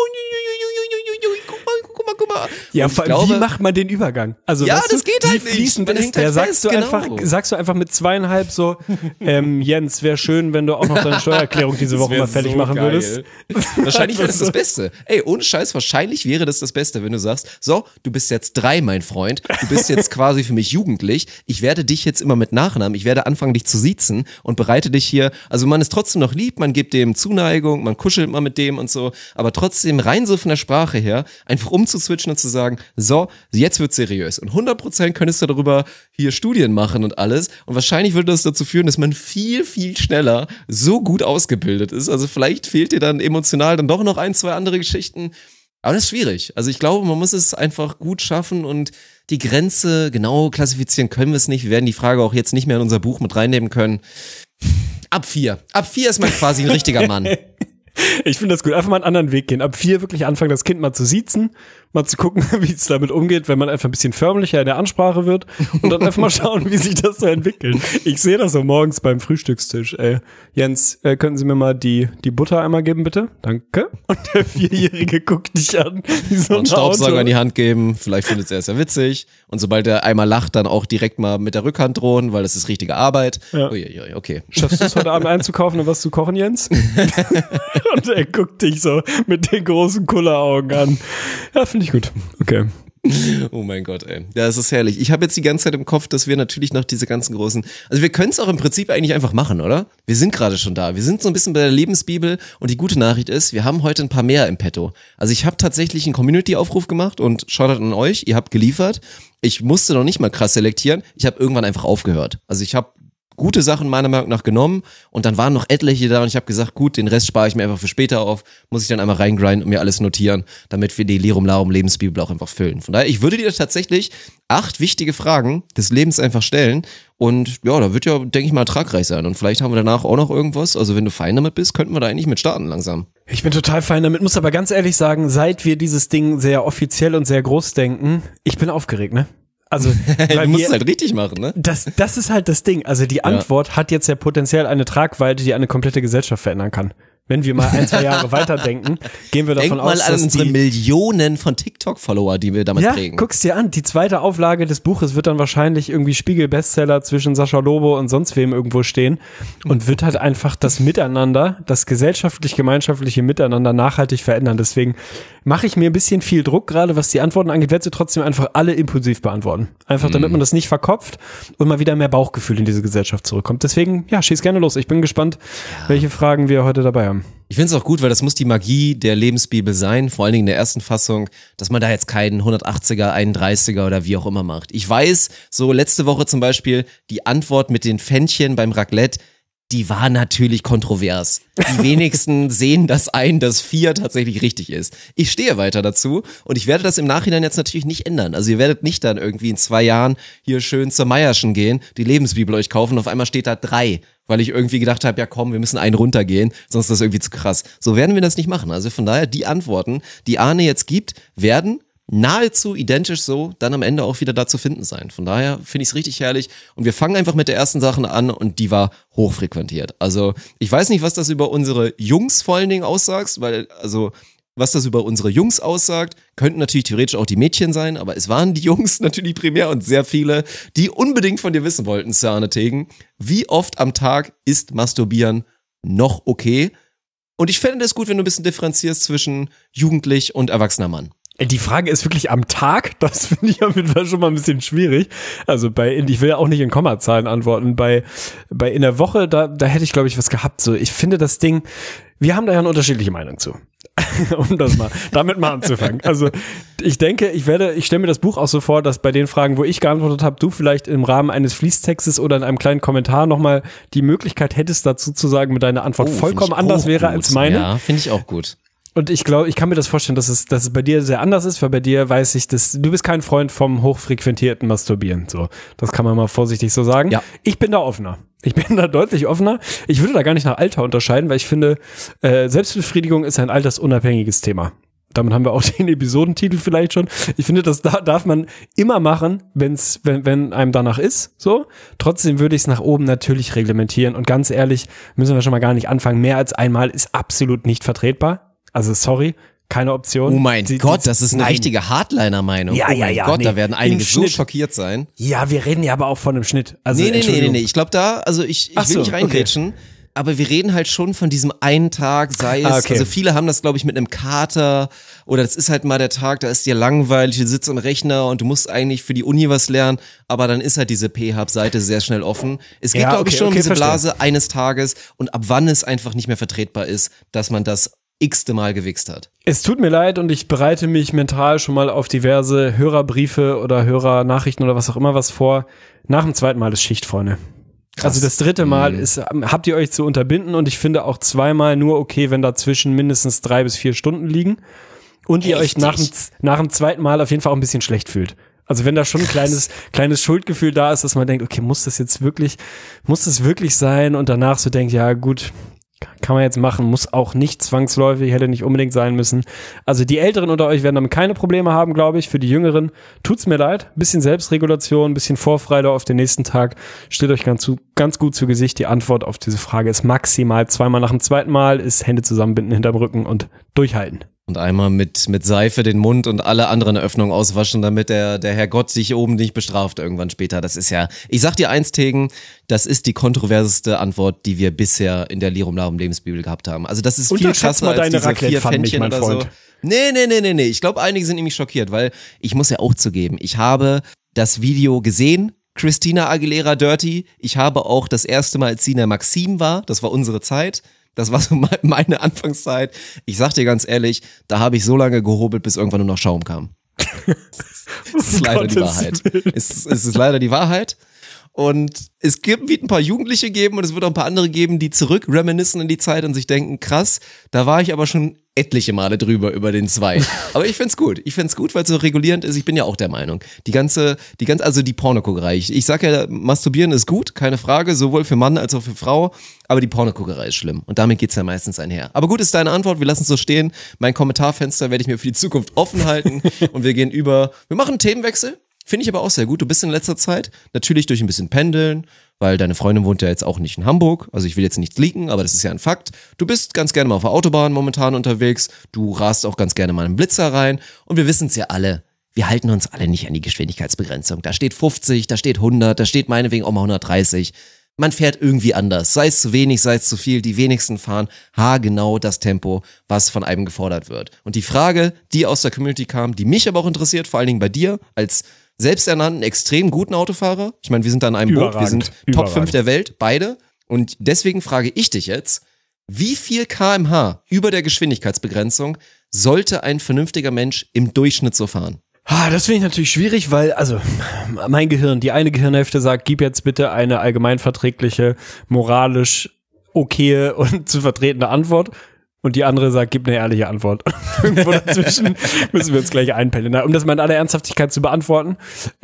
guck mal. Ja, Und vor ich allem, glaube, wie macht man den Übergang? Also, Ja, weißt das du, geht wie halt nicht. fließend Man ist hängt der? halt Sagst fest, du einfach mit 2,5 so, Jens, wäre schön, wenn du auch noch deine Steuererklärung diese Woche mal fertig machen würdest. Wahrscheinlich wäre das das Beste. Ey, ohne Scheiß, wahrscheinlich wäre das Beste, wenn du sagst, so, du bist jetzt 3, mein Freund, du bist jetzt quasi für mich jugendlich, ich werde dich jetzt immer mit Nachnamen, ich werde anfangen, dich zu siezen und bereite dich hier, also man ist trotzdem noch lieb, man gibt dem Zuneigung, man kuschelt mal mit dem und so, aber trotzdem rein so von der Sprache her, einfach umzuswitchen und zu sagen, so, jetzt wird's seriös. Und 100% könntest du darüber hier Studien machen und alles. Und wahrscheinlich würde das dazu führen, dass man viel, viel schneller so gut ausgebildet ist. Also vielleicht fehlt dir dann emotional dann doch noch 1, 2 andere Geschichten. Aber das ist schwierig. Also ich glaube, man muss es einfach gut schaffen und die Grenze genau klassifizieren können wir es nicht. Wir werden die Frage auch jetzt nicht mehr in unser Buch mit reinnehmen können. Ab 4. Ab 4 ist man quasi ein richtiger Mann. Ich finde das gut. Einfach mal einen anderen Weg gehen. Ab 4 wirklich anfangen, das Kind mal zu siezen, mal zu gucken, wie es damit umgeht, wenn man einfach ein bisschen förmlicher in der Ansprache wird und dann einfach mal schauen, wie sich das so entwickelt. Ich sehe das so morgens beim Frühstückstisch. Jens, könnten Sie mir mal die Butter einmal geben, bitte? Danke. Und der 4-Jährige guckt dich an. Wie so Und ein Staubsauger Auto. in die Hand geben, vielleicht findet er es ja witzig. Und sobald er einmal lacht, dann auch direkt mal mit der Rückhand drohen, weil das ist richtige Arbeit. Ja. Uiuiui, okay. Schaffst du es heute Abend einzukaufen und was zu kochen, Jens? Und er guckt dich so mit den großen Kulleraugen an. Ja, finde ich gut. Okay. Oh mein Gott, ey. Ja, es ist herrlich. Ich habe jetzt die ganze Zeit im Kopf, dass wir natürlich noch diese ganzen großen, also wir können es auch im Prinzip eigentlich einfach machen, oder? Wir sind gerade schon da. Wir sind so ein bisschen bei der Lebensbibel und die gute Nachricht ist, wir haben heute ein paar mehr im Petto. Also ich habe tatsächlich einen Community-Aufruf gemacht und Shoutout an euch, ihr habt geliefert. Ich musste noch nicht mal krass selektieren. Ich habe irgendwann einfach aufgehört. Also ich habe gute Sachen meiner Meinung nach genommen und dann waren noch etliche da und ich habe gesagt, gut, den Rest spare ich mir einfach für später auf, muss ich dann einmal reingrinden und mir alles notieren, damit wir die Lirum Larum Lebensbibel auch einfach füllen. Von daher, ich würde dir tatsächlich 8 wichtige Fragen des Lebens einfach stellen und ja, da wird ja, denke ich mal, ertragreich sein und vielleicht haben wir danach auch noch irgendwas, also wenn du fein damit bist, könnten wir da eigentlich mit starten langsam. Ich bin total fein damit, muss aber ganz ehrlich sagen, seit wir dieses Ding sehr offiziell und sehr groß denken, ich bin aufgeregt, ne? Also, Du musst es halt richtig machen, ne? Das ist halt das Ding. Also die Antwort hat jetzt ja potenziell eine Tragweite, die eine komplette Gesellschaft verändern kann. Wenn wir mal 1, 2 Jahre weiterdenken, gehen wir davon Denk mal aus, an dass unsere Millionen von TikTok-Follower, die wir damit prägen. Guck's dir an. Die zweite Auflage des Buches wird dann wahrscheinlich irgendwie Spiegel-Bestseller zwischen Sascha Lobo und sonst wem irgendwo stehen und wird halt einfach das Miteinander, das gesellschaftlich-gemeinschaftliche Miteinander nachhaltig verändern. Deswegen mache ich mir ein bisschen viel Druck, gerade was die Antworten angeht, werde sie trotzdem einfach alle impulsiv beantworten. Einfach damit man das nicht verkopft und mal wieder mehr Bauchgefühl in diese Gesellschaft zurückkommt. Deswegen, ja, schieß gerne los. Ich bin gespannt, welche Fragen wir heute dabei haben. Ich finde es auch gut, weil das muss die Magie der Lebensbibel sein, vor allen Dingen in der ersten Fassung, dass man da jetzt keinen 180er, 31er oder wie auch immer macht. Ich weiß, so letzte Woche zum Beispiel, die Antwort mit den Pfännchen beim Raclette, die war natürlich kontrovers. Die wenigsten sehen das ein, dass 4 tatsächlich richtig ist. Ich stehe weiter dazu und ich werde das im Nachhinein jetzt natürlich nicht ändern. Also ihr werdet nicht dann irgendwie in 2 Jahren hier schön zur Meierschen gehen, die Lebensbibel euch kaufen und auf einmal steht da 3, weil ich irgendwie gedacht habe, ja komm, wir müssen einen runtergehen, sonst ist das irgendwie zu krass. So werden wir das nicht machen. Also von daher, die Antworten, die Arne jetzt gibt, werden nahezu identisch so dann am Ende auch wieder da zu finden sein. Von daher finde ich es richtig herrlich und wir fangen einfach mit der ersten Sache an und die war hochfrequentiert. Also ich weiß nicht, was das über unsere Jungs vor allen Dingen aussagt, weil also was das über unsere Jungs aussagt, könnten natürlich theoretisch auch die Mädchen sein, aber es waren die Jungs natürlich primär und sehr viele, die unbedingt von dir wissen wollten, Sir Arne Tegen, wie oft am Tag ist Masturbieren noch okay? Und ich fände es gut, wenn du ein bisschen differenzierst zwischen jugendlich und erwachsener Mann. Die Frage ist wirklich am Tag, das finde ich auf jeden Fall schon mal ein bisschen schwierig. Also ich will ja auch nicht in Kommazahlen antworten, bei in der Woche, da hätte ich glaube ich was gehabt. So, ich finde das Ding, wir haben da ja eine unterschiedliche Meinung zu. Um das mal, damit mal anzufangen. Also ich denke, ich stelle mir das Buch auch so vor, dass bei den Fragen, wo ich geantwortet habe, du vielleicht im Rahmen eines Fließtextes oder in einem kleinen Kommentar nochmal die Möglichkeit hättest, dazu zu sagen, mit deiner Antwort vollkommen anders wäre als meine. Ja, finde ich auch gut. Und ich glaube, ich kann mir das vorstellen, dass es bei dir sehr anders ist, weil bei dir weiß ich, dass du bist kein Freund vom hochfrequentierten Masturbieren. So, das kann man mal vorsichtig so sagen. Ja. Ich bin da offener. Ich bin da deutlich offener. Ich würde da gar nicht nach Alter unterscheiden, weil ich finde, Selbstbefriedigung ist ein altersunabhängiges Thema. Damit haben wir auch den Episodentitel vielleicht schon. Ich finde, das darf man immer machen, wenn einem danach ist. So. Trotzdem würde ich es nach oben natürlich reglementieren. Und ganz ehrlich, müssen wir schon mal gar nicht anfangen. Mehr als einmal ist absolut nicht vertretbar. Also sorry, keine Option. Oh mein Gott, das ist eine richtige Hardliner-Meinung. Ja, oh mein Gott, nee. da werden einige Im so Schnitt. schockiert sein. Ja, wir reden ja aber auch von einem Schnitt. Also, Nee. Entschuldigung. Ich glaube also ich will nicht reingrätschen, aber wir reden halt schon von diesem einen Tag, sei es, also viele haben das glaube ich mit einem Kater oder das ist halt mal der Tag, da ist dir langweilig, du sitzt am Rechner und du musst eigentlich für die Uni was lernen, aber dann ist halt diese P-Hub-Seite sehr schnell offen. Es geht glaube ich schon um diese Blase eines Tages und ab wann es einfach nicht mehr vertretbar ist, dass man das x-te Mal gewichst hat. Es tut mir leid und ich bereite mich mental schon mal auf diverse Hörerbriefe oder Hörernachrichten oder was auch immer was vor. Nach dem zweiten Mal ist Schicht, Freunde. Krass. Also das dritte Mal habt ihr euch zu unterbinden und ich finde auch zweimal nur okay, wenn dazwischen mindestens 3 bis 4 Stunden liegen und ihr euch nach dem zweiten Mal auf jeden Fall auch ein bisschen schlecht fühlt. Also wenn da schon ein kleines Schuldgefühl da ist, dass man denkt, okay, muss das wirklich sein und danach so denkt, ja gut, kann man jetzt machen, muss auch nicht zwangsläufig, hätte nicht unbedingt sein müssen. Also die Älteren unter euch werden damit keine Probleme haben, glaube ich. Für die Jüngeren tut's mir leid. Ein bisschen Selbstregulation, ein bisschen Vorfreude auf den nächsten Tag. Steht euch ganz gut zu Gesicht. Die Antwort auf diese Frage ist maximal 2-mal nach dem zweiten Mal, ist Hände zusammenbinden hinterm Rücken und durchhalten. Und einmal mit Seife den Mund und alle anderen Öffnungen auswaschen, damit der Herrgott dich oben nicht bestraft irgendwann später. Das ist ja, ich sag dir eins, Tegen, das ist die kontroverseste Antwort, die wir bisher in der Lirum Larum Lebensbibel gehabt haben. Also das ist viel krasser als diese 4 Pfännchen oder so. Nee. Ich glaube, einige sind nämlich schockiert, weil ich muss ja auch zugeben, ich habe das Video gesehen, Christina Aguilera Dirty. Ich habe auch das erste Mal, als sie in der Maxim war, das war unsere Zeit. Das war so meine Anfangszeit. Ich sag dir ganz ehrlich, da habe ich so lange gehobelt, bis irgendwann nur noch Schaum kam. Das ist leider die Wahrheit. Es ist leider die Wahrheit. Und es wird ein paar Jugendliche geben und es wird auch ein paar andere geben, die zurück reminiszen in die Zeit und sich denken, krass, da war ich aber schon etliche Male drüber über den 2. Aber ich find's gut. Weil es so regulierend ist. Ich bin ja auch der Meinung. Also die Pornoguckerei. Ich sag ja, Masturbieren ist gut, keine Frage, sowohl für Mann als auch für Frau. Aber die Pornoguckerei ist schlimm. Und damit geht's ja meistens einher. Aber gut, ist deine Antwort. Wir lassen es so stehen. Mein Kommentarfenster werde ich mir für die Zukunft offen halten. Und wir machen einen Themenwechsel. Finde ich aber auch sehr gut. Du bist in letzter Zeit natürlich durch ein bisschen Pendeln, weil deine Freundin wohnt ja jetzt auch nicht in Hamburg. Also ich will jetzt nichts leaken, aber das ist ja ein Fakt. Du bist ganz gerne mal auf der Autobahn momentan unterwegs. Du rast auch ganz gerne mal einen Blitzer rein. Und wir wissen es ja alle. Wir halten uns alle nicht an die Geschwindigkeitsbegrenzung. Da steht 50, da steht 100, da steht meinetwegen auch mal 130. Man fährt irgendwie anders. Sei es zu wenig, sei es zu viel. Die wenigsten fahren haargenau das Tempo, was von einem gefordert wird. Und die Frage, die aus der Community kam, die mich aber auch interessiert, vor allen Dingen bei dir als selbsternannten, extrem guten Autofahrer. Ich meine, wir sind da in einem Boot, wir sind Top 5 der Welt, beide. Und deswegen frage ich dich jetzt, wie viel km/h über der Geschwindigkeitsbegrenzung sollte ein vernünftiger Mensch im Durchschnitt so fahren? Das finde ich natürlich schwierig, weil, also, mein Gehirn, die eine Gehirnhälfte sagt, gib jetzt bitte eine allgemeinverträgliche, moralisch okaye und zu vertretende Antwort. Und die andere sagt, gib eine ehrliche Antwort. Irgendwo dazwischen müssen wir uns gleich einpendeln. Um das mal in aller Ernsthaftigkeit zu beantworten,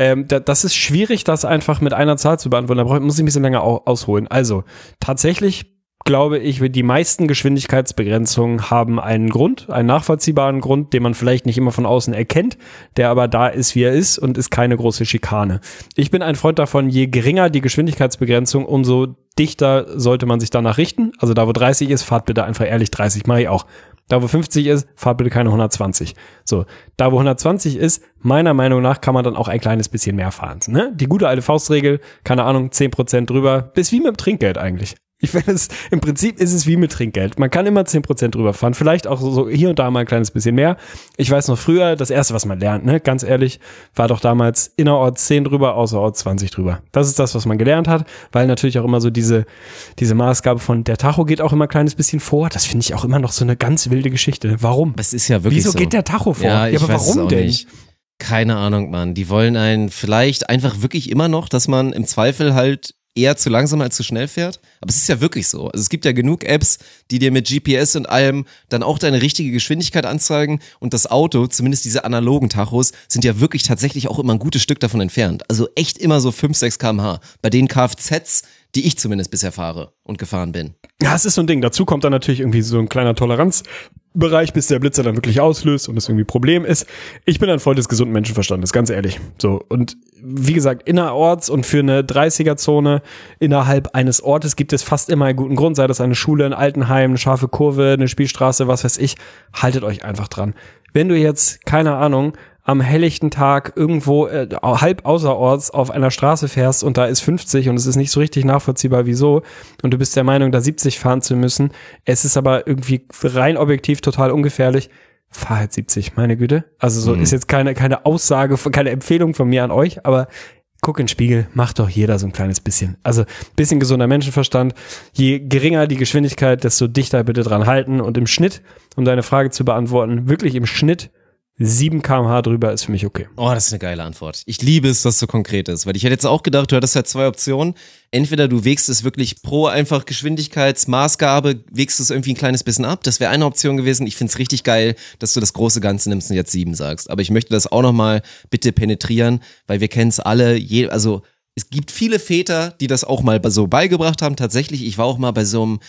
das ist schwierig, das einfach mit einer Zahl zu beantworten. Da muss ich ein bisschen länger ausholen. Also, tatsächlich glaube ich, die meisten Geschwindigkeitsbegrenzungen haben einen Grund, einen nachvollziehbaren Grund, den man vielleicht nicht immer von außen erkennt, der aber da ist, wie er ist und ist keine große Schikane. Ich bin ein Freund davon, je geringer die Geschwindigkeitsbegrenzung, umso dichter sollte man sich danach richten. Also da, wo 30 ist, fahrt bitte einfach ehrlich 30, mache ich auch. Da, wo 50 ist, fahrt bitte keine 120. So, da, wo 120 ist, meiner Meinung nach kann man dann auch ein kleines bisschen mehr fahren. Ne? Die gute alte Faustregel, keine Ahnung, 10% drüber, bis wie mit dem Trinkgeld eigentlich. Ich finde es, im Prinzip ist es wie mit Trinkgeld. Man kann immer 10% drüber fahren, vielleicht auch so hier und da mal ein kleines bisschen mehr. Ich weiß noch früher, das erste, was man lernt, ne, ganz ehrlich, war doch damals innerorts 10 drüber, außerorts 20 drüber. Das ist das, was man gelernt hat, weil natürlich auch immer so diese Maßgabe von der Tacho geht auch immer ein kleines bisschen vor. Das finde ich auch immer noch so eine ganz wilde Geschichte. Warum? Das ist ja wirklich Wieso so. Geht der Tacho vor? Ja, aber warum denn? Nicht. Keine Ahnung, Mann. Die wollen einen vielleicht einfach wirklich immer noch, dass man im Zweifel halt eher zu langsam als zu schnell fährt. Aber es ist ja wirklich so. Also es gibt ja genug Apps, die dir mit GPS und allem dann auch deine richtige Geschwindigkeit anzeigen. Und das Auto, zumindest diese analogen Tachos, sind ja wirklich tatsächlich auch immer ein gutes Stück davon entfernt. Also echt immer so 5, 6 km/h. Bei den Kfz, die ich zumindest bisher fahre und gefahren bin. Ja, es ist so ein Ding. Dazu kommt dann natürlich irgendwie so ein kleiner Toleranzbereich, bis der Blitzer dann wirklich auslöst und das irgendwie ein Problem ist. Ich bin ein Freund des gesunden Menschenverstandes, ganz ehrlich. So, und wie gesagt, innerorts und für eine 30er-Zone innerhalb eines Ortes gibt es fast immer einen guten Grund, sei das eine Schule, ein Altenheim, eine scharfe Kurve, eine Spielstraße, was weiß ich. Haltet euch einfach dran. Wenn du jetzt, keine Ahnung, am helllichten Tag irgendwo halb außerorts auf einer Straße fährst und da ist 50 und es ist nicht so richtig nachvollziehbar, wieso, und du bist der Meinung, da 70 fahren zu müssen, es ist aber irgendwie rein objektiv total ungefährlich, fahr halt 70, meine Güte. Also so ist jetzt keine Aussage, keine Empfehlung von mir an euch, aber guck in den Spiegel, macht doch jeder so ein kleines bisschen. Also bisschen gesunder Menschenverstand. Je geringer die Geschwindigkeit, desto dichter bitte dran halten. Und im Schnitt, um deine Frage zu beantworten, wirklich im Schnitt 7 km/h drüber ist für mich okay. Oh, das ist eine geile Antwort. Ich liebe es, dass es so konkret ist, weil ich hätte jetzt auch gedacht, du hattest ja 2 Optionen. Entweder du wägst es wirklich pro einfach Geschwindigkeitsmaßgabe, wägst es irgendwie ein kleines bisschen ab. Das wäre eine Option gewesen. Ich finde es richtig geil, dass du das große Ganze nimmst und jetzt 7 sagst. Aber ich möchte das auch nochmal bitte penetrieren, weil wir kennen es alle. Also es gibt viele Väter, die das auch mal so beigebracht haben. Tatsächlich, ich war auch mal bei so einem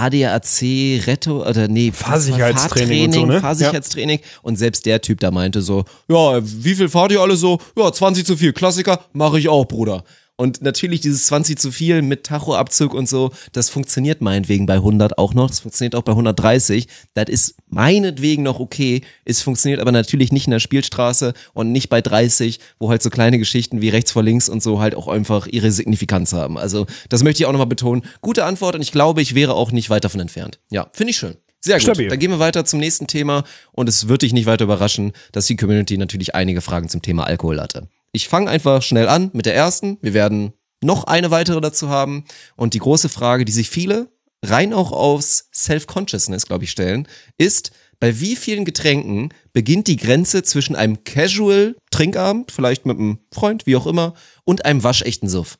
Fahrsicherheitstraining, Fahrsicherheitstraining und selbst der Typ da meinte so, ja, wie viel fahrt ihr alle so? Ja, 20 zu viel, Klassiker, mache ich auch, Bruder. Und natürlich dieses 20 zu viel mit Tachoabzug und so, das funktioniert meinetwegen bei 100 auch noch, das funktioniert auch bei 130, das ist meinetwegen noch okay, es funktioniert aber natürlich nicht in der Spielstraße und nicht bei 30, wo halt so kleine Geschichten wie rechts vor links und so halt auch einfach ihre Signifikanz haben. Also das möchte ich auch nochmal betonen. Gute Antwort und ich glaube, ich wäre auch nicht weit davon entfernt. Ja, finde ich schön. Sehr gut, Stabil. Dann gehen wir weiter zum nächsten Thema und es wird dich nicht weiter überraschen, dass die Community natürlich einige Fragen zum Thema Alkohol hatte. Ich fange einfach schnell an mit der ersten. Wir werden noch eine weitere dazu haben. Und die große Frage, die sich viele rein auch aufs Self-Consciousness, glaube ich, stellen, ist, bei wie vielen Getränken beginnt die Grenze zwischen einem Casual-Trinkabend, vielleicht mit einem Freund, wie auch immer, und einem waschechten Suff?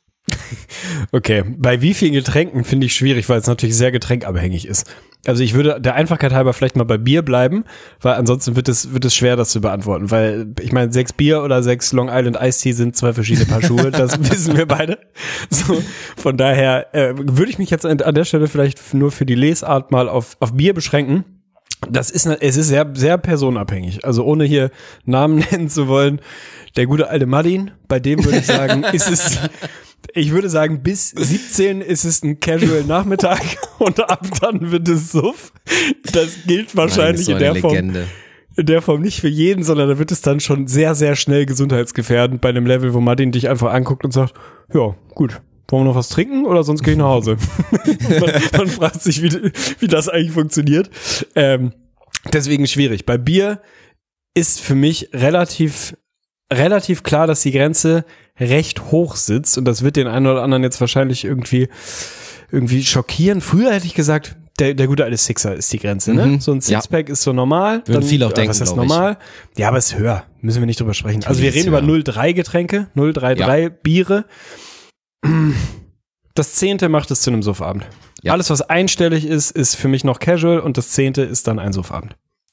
Okay, bei wie vielen Getränken finde ich schwierig, weil es natürlich sehr getränkabhängig ist. Also ich würde der Einfachkeit halber vielleicht mal bei Bier bleiben, weil ansonsten wird es schwer, das zu beantworten, weil ich meine 6 Bier oder 6 Long Island Iced Tea sind 2 verschiedene Paar Schuhe, das wissen wir beide. So, von daher würde ich mich jetzt an der Stelle vielleicht nur für die Lesart mal auf Bier beschränken. Es ist sehr, sehr personenabhängig. Also ohne hier Namen nennen zu wollen, der gute alte Martin, bei dem würde ich sagen, ich würde sagen, bis 17 ist es ein Casual-Nachmittag und ab dann wird es Suff. Das gilt wahrscheinlich so in der Form nicht für jeden, sondern da wird es dann schon sehr, sehr schnell gesundheitsgefährdend bei einem Level, wo Martin dich einfach anguckt und sagt, ja, gut, wollen wir noch was trinken oder sonst gehe ich nach Hause? man fragt sich, wie das eigentlich funktioniert. Deswegen schwierig. Bei Bier ist für mich relativ klar, dass die Grenze recht hoch sitzt und das wird den einen oder anderen jetzt wahrscheinlich irgendwie schockieren. Früher hätte ich gesagt, der gute alte Sixer ist die Grenze, ne? So ein Sixpack ist so normal. Würden viele auch denken, was ist normal? Ja, aber es ist höher. Müssen wir nicht drüber sprechen. Also wir reden über 0,3 Getränke, 0,33 Biere. Das 10. macht es zu einem Suffabend. Ja. Alles, was einstellig ist für mich noch casual und das 10. ist dann ein Suffabend.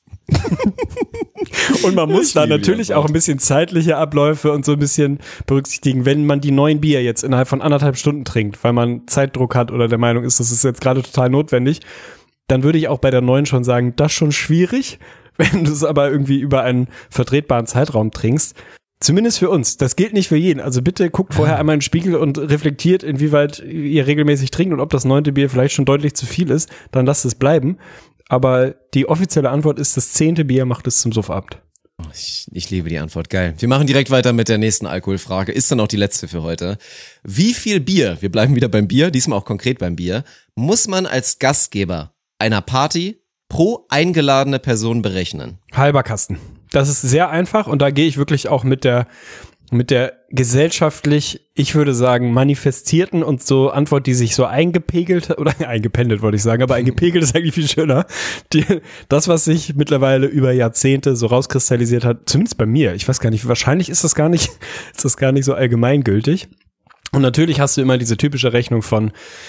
Und man muss da natürlich auch ein bisschen zeitliche Abläufe und so ein bisschen berücksichtigen, wenn man die 9 Bier jetzt innerhalb von 1,5 Stunden trinkt, weil man Zeitdruck hat oder der Meinung ist, das ist jetzt gerade total notwendig, dann würde ich auch bei der 9 schon sagen, das ist schon schwierig, wenn du es aber irgendwie über einen vertretbaren Zeitraum trinkst. Zumindest für uns. Das gilt nicht für jeden. Also bitte guckt vorher einmal in den Spiegel und reflektiert, inwieweit ihr regelmäßig trinkt und ob das 9. Bier vielleicht schon deutlich zu viel ist, dann lasst es bleiben. Aber die offizielle Antwort ist, das 10. Bier macht es zum Suffabend. Ich liebe die Antwort, geil. Wir machen direkt weiter mit der nächsten Alkoholfrage. Ist dann auch die letzte für heute. Wie viel Bier, wir bleiben wieder beim Bier, diesmal auch konkret beim Bier, muss man als Gastgeber einer Party pro eingeladene Person berechnen? Halber Kasten. Das ist sehr einfach und da gehe ich wirklich auch mit der gesellschaftlich, ich würde sagen, manifestierten und so Antwort, die sich so eingepegelt, oder eingependelt wollte ich sagen, aber eingepegelt ist eigentlich viel schöner. Das, was sich mittlerweile über Jahrzehnte so rauskristallisiert hat, zumindest bei mir, ich weiß gar nicht, wahrscheinlich ist das gar nicht so allgemeingültig. Und natürlich hast du immer diese typische Rechnung von,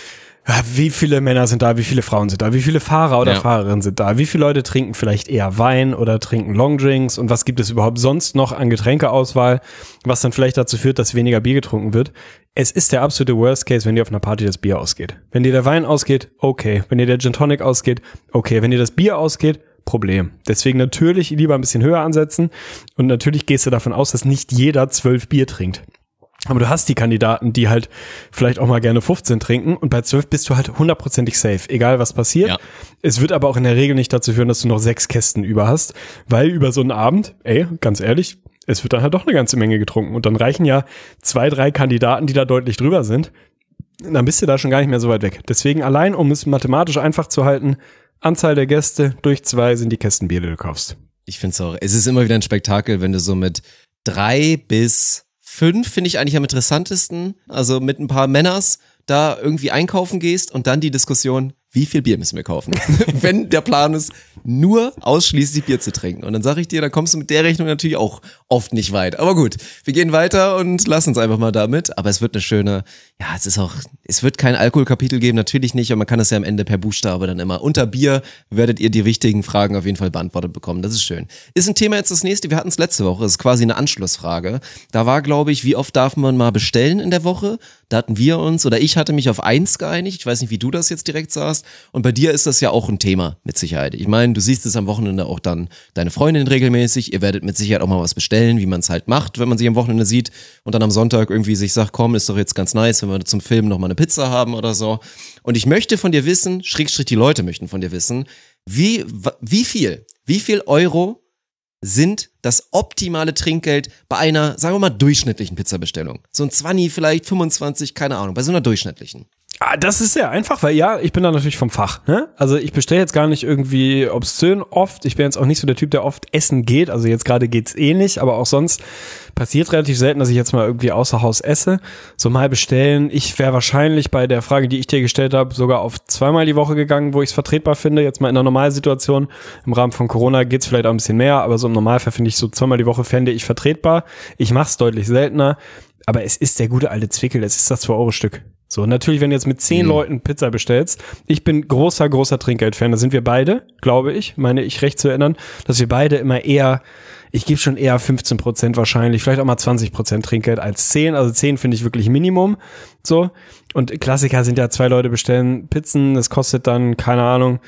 wie viele Männer sind da, wie viele Frauen sind da, wie viele Fahrer oder Fahrerinnen sind da, wie viele Leute trinken vielleicht eher Wein oder trinken Longdrinks und was gibt es überhaupt sonst noch an Getränkeauswahl, was dann vielleicht dazu führt, dass weniger Bier getrunken wird. Es ist der absolute Worst Case, wenn dir auf einer Party das Bier ausgeht. Wenn dir der Wein ausgeht, okay. Wenn dir der Gin Tonic ausgeht, okay. Wenn dir das Bier ausgeht, Problem. Deswegen natürlich lieber ein bisschen höher ansetzen und natürlich gehst du davon aus, dass nicht jeder 12 Bier trinkt. Aber du hast die Kandidaten, die halt vielleicht auch mal gerne 15 trinken und bei 12 bist du halt 100%ig safe, egal was passiert. Ja. Es wird aber auch in der Regel nicht dazu führen, dass du noch 6 Kästen über hast, weil über so einen Abend, ganz ehrlich, es wird dann halt doch eine ganze Menge getrunken und dann reichen ja 2, 3 Kandidaten, die da deutlich drüber sind. Dann bist du da schon gar nicht mehr so weit weg. Deswegen allein, um es mathematisch einfach zu halten, Anzahl der Gäste durch 2 sind die Kästen Bier, die du kaufst. Ich finde es auch, es ist immer wieder ein Spektakel, wenn du so mit 3 bis 5 finde ich eigentlich am interessantesten. Also mit ein paar Männers da irgendwie einkaufen gehst und dann die Diskussion, wie viel Bier müssen wir kaufen? Wenn der Plan ist, nur ausschließlich Bier zu trinken. Und dann sage ich dir, dann kommst du mit der Rechnung natürlich auch oft nicht weit. Aber gut, wir gehen weiter und lassen uns einfach mal damit. Aber es wird eine schöne, ja, es wird kein Alkoholkapitel geben, natürlich nicht. Und man kann es ja am Ende per Buchstabe dann immer. Unter Bier werdet ihr die wichtigen Fragen auf jeden Fall beantwortet bekommen. Das ist schön. Ist ein Thema jetzt das nächste. Wir hatten es letzte Woche. Das ist quasi eine Anschlussfrage. Da war, glaube ich, wie oft darf man mal bestellen in der Woche? Da hatten wir uns, oder ich hatte mich auf 1 geeinigt. Ich weiß nicht, wie du das jetzt direkt sahst. Und bei dir ist das ja auch ein Thema, mit Sicherheit. Ich meine, du siehst es am Wochenende auch dann deine Freundin regelmäßig. Ihr werdet mit Sicherheit auch mal was bestellen, wie man es halt macht, wenn man sich am Wochenende sieht und dann am Sonntag irgendwie sich sagt, komm, ist doch jetzt ganz nice, wenn wir zum Film noch mal eine Pizza haben oder so. Und ich möchte von dir wissen, Schrägstrich die Leute möchten von dir wissen, wie viel Euro sind das optimale Trinkgeld bei einer, sagen wir mal, durchschnittlichen Pizzabestellung? So ein 20, vielleicht 25, keine Ahnung, bei so einer durchschnittlichen. Das ist sehr einfach, weil ja, ich bin da natürlich vom Fach, ne? Also ich bestelle jetzt gar nicht irgendwie obszön oft. Ich bin jetzt auch nicht so der Typ, der oft essen geht. Also jetzt gerade geht's eh nicht, aber auch sonst passiert relativ selten, dass ich jetzt mal irgendwie außer Haus esse. So mal bestellen. Ich wäre wahrscheinlich bei der Frage, die ich dir gestellt habe, sogar auf 2-mal die Woche gegangen, wo ich es vertretbar finde. Jetzt mal in einer Normalsituation. Im Rahmen von Corona geht's vielleicht auch ein bisschen mehr, aber so im Normalfall finde ich so 2-mal die Woche fände ich vertretbar. Ich mache es deutlich seltener, aber es ist der gute alte Zwickel. Es ist das 2-Euro-Stück. So, natürlich, wenn du jetzt mit 10 Leuten Pizza bestellst, ich bin großer Trinkgeld-Fan, da sind wir beide, glaube ich, meine ich recht zu erinnern, dass wir beide immer eher, ich gebe schon eher 15% wahrscheinlich, vielleicht auch mal 20% Trinkgeld als 10, also 10 finde ich wirklich Minimum, so. Und Klassiker sind ja 2 Leute bestellen Pizzen, das kostet dann, keine Ahnung,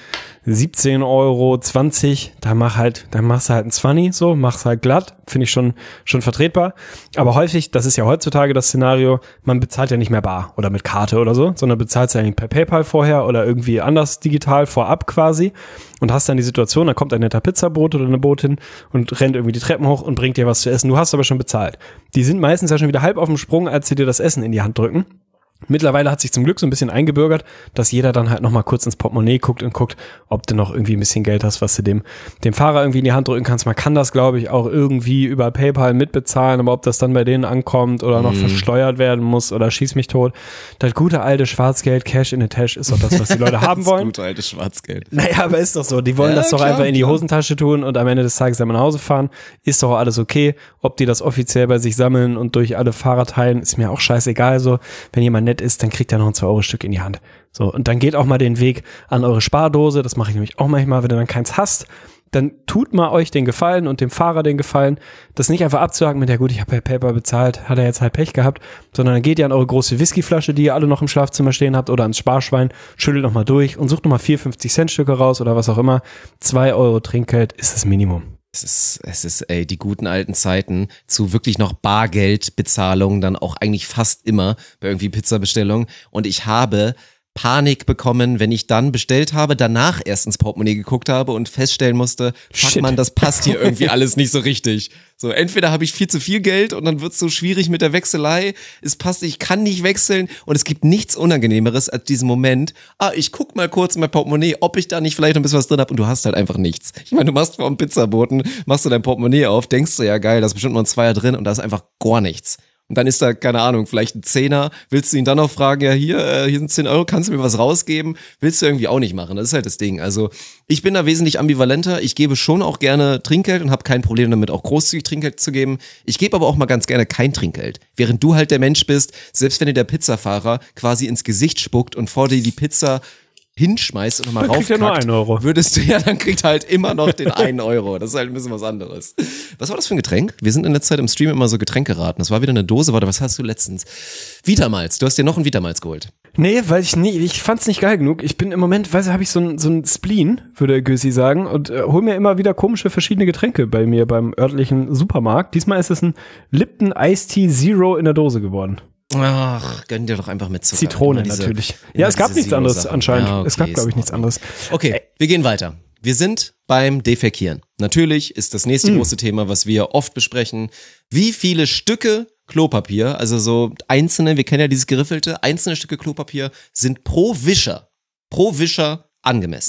17 Euro, 20, dann machst du halt ein 20, so, mach's halt glatt, finde ich schon vertretbar. Aber häufig, das ist ja heutzutage das Szenario, man bezahlt ja nicht mehr bar oder mit Karte oder so, sondern bezahlt ja per PayPal vorher oder irgendwie anders digital vorab quasi und hast dann die Situation, da kommt ein netter Pizzabote oder eine Botin und rennt irgendwie die Treppen hoch und bringt dir was zu essen. Du hast aber schon bezahlt. Die sind meistens ja schon wieder halb auf dem Sprung, als sie dir das Essen in die Hand drücken. Mittlerweile hat sich zum Glück so ein bisschen eingebürgert, dass jeder dann halt nochmal kurz ins Portemonnaie guckt und guckt, ob du noch irgendwie ein bisschen Geld hast, was du dem Fahrer irgendwie in die Hand drücken kannst. Man kann das, glaube ich, auch irgendwie über PayPal mitbezahlen, aber ob das dann bei denen ankommt oder noch versteuert werden muss oder schieß mich tot. Das gute alte Schwarzgeld, Cash in the Tash, ist doch das, was die Leute haben wollen. Das gute alte Schwarzgeld. Naja, aber ist doch so. Die wollen das doch klar, einfach in die Hosentasche tun und am Ende des Tages dann mal nach Hause fahren. Ist doch alles okay. Ob die das offiziell bei sich sammeln und durch alle Fahrer teilen, ist mir auch scheißegal. So, wenn jemand nett ist, dann kriegt er noch ein 2-Euro-Stück in die Hand. So, und dann geht auch mal den Weg an eure Spardose. Das mache ich nämlich auch manchmal, wenn du dann keins hast. Dann tut mal euch den Gefallen und dem Fahrer den Gefallen, das nicht einfach abzuhaken mit, ja gut, ich habe per PayPal bezahlt, hat er jetzt halt Pech gehabt, sondern dann geht ihr an eure große Whiskyflasche, die ihr alle noch im Schlafzimmer stehen habt, oder ans Sparschwein, schüttelt nochmal durch und sucht nochmal 4 50-Cent-Stücke raus oder was auch immer. 2 Euro Trinkgeld ist das Minimum. Es ist, die guten alten Zeiten zu wirklich noch Bargeldbezahlung, dann auch eigentlich fast immer bei irgendwie Pizzabestellungen. Und ich habe Panik bekommen, wenn ich dann bestellt habe, danach erst ins Portemonnaie geguckt habe und feststellen musste, fuck man, das passt hier irgendwie alles nicht so richtig. So, entweder habe ich viel zu viel Geld und dann wird es so schwierig mit der Wechselei, es passt, ich kann nicht wechseln und es gibt nichts Unangenehmeres als diesen Moment, ich guck mal kurz in mein Portemonnaie, ob ich da nicht vielleicht noch ein bisschen was drin habe und du hast halt einfach nichts. Ich meine, du machst vor dem Pizzaboten, machst du dein Portemonnaie auf, denkst du, ja geil, da ist bestimmt noch ein Zweier drin und da ist einfach gar nichts. Und dann ist da, keine Ahnung, vielleicht ein Zehner. Willst du ihn dann noch fragen, ja hier sind 10 Euro, kannst du mir was rausgeben? Willst du irgendwie auch nicht machen. Das ist halt das Ding. Also ich bin da wesentlich ambivalenter. Ich gebe schon auch gerne Trinkgeld und habe kein Problem damit, auch großzügig Trinkgeld zu geben. Ich gebe aber auch mal ganz gerne kein Trinkgeld. Während du halt der Mensch bist, selbst wenn dir der Pizzafahrer quasi ins Gesicht spuckt und vor dir die Pizza hinschmeißt und nochmal raufkackt, ja nur 1 Euro. Würdest du ja, dann kriegt halt immer noch den 1 Euro. Das ist halt ein bisschen was anderes. Was war das für ein Getränk? Wir sind in letzter Zeit im Stream immer so Getränke raten. Das war wieder eine Dose. Warte, was hast du letztens? Vitamalz. Du hast dir noch ein Vitamalz geholt. Nee, weil ich fand's nicht geil genug. Ich bin im Moment, habe ich so ein Spleen, würde Gösi sagen, und hol mir immer wieder komische verschiedene Getränke bei mir beim örtlichen Supermarkt. Diesmal ist es ein Lipton Iced Tea Zero in der Dose geworden. Ach, gönn dir doch einfach mit Zucker. Zitrone natürlich. Ja, es gab nichts anderes anscheinend. Ja, okay, es gab, glaube ich, nichts anderes. Okay, wir gehen weiter. Wir sind beim Defekieren. Natürlich ist das nächste große Thema, was wir oft besprechen. Wie viele Stücke Klopapier, also so einzelne, wir kennen ja dieses geriffelte, einzelne Stücke Klopapier sind pro Wischer angemessen?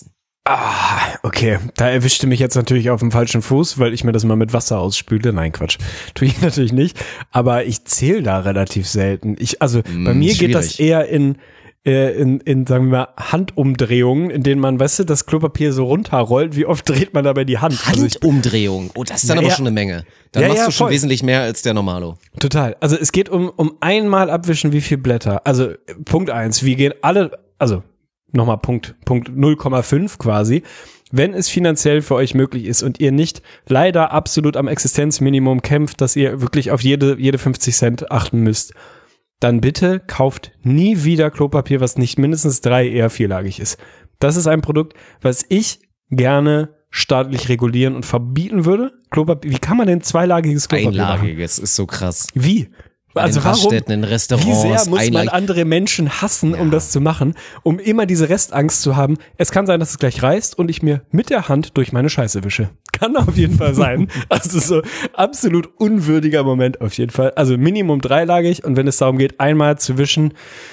Okay, da erwischte mich jetzt natürlich auf dem falschen Fuß, weil ich mir das mal mit Wasser ausspüle. Nein, Quatsch, tue ich natürlich nicht. Aber ich zähle da relativ selten. Bei mir geht das eher in sagen wir mal, Handumdrehungen, in denen man, weißt du, das Klopapier so runterrollt. Wie oft dreht man dabei die Hand? Handumdrehung. Oh, das ist dann aber schon eine Menge. Dann machst du schon voll. wesentlich mehr als der Normalo. Total. Also es geht um einmal abwischen, wie viel Blätter. Also Punkt 1, wir gehen alle, also nochmal Punkt 0,5 quasi, wenn es finanziell für euch möglich ist und ihr nicht leider absolut am Existenzminimum kämpft, dass ihr wirklich auf jede 50 Cent achten müsst, dann bitte kauft nie wieder Klopapier, was nicht mindestens 3, eher 4-lagig ist. Das ist ein Produkt, was ich gerne staatlich regulieren und verbieten würde. Klopapier, wie kann man denn 2-lagiges Klopapier machen? Einlagiges ist so krass. Wie? Also in Raststätten, in Restaurants. Wie sehr muss man andere Menschen hassen, um das zu machen, um immer diese Restangst zu haben? Es kann sein, dass es gleich reißt und ich mir mit der Hand durch meine Scheiße wische. Kann auf jeden Fall sein. Also so absolut unwürdiger Moment auf jeden Fall. Also Minimum 3-lagig und wenn es darum geht, einmal zu wischen,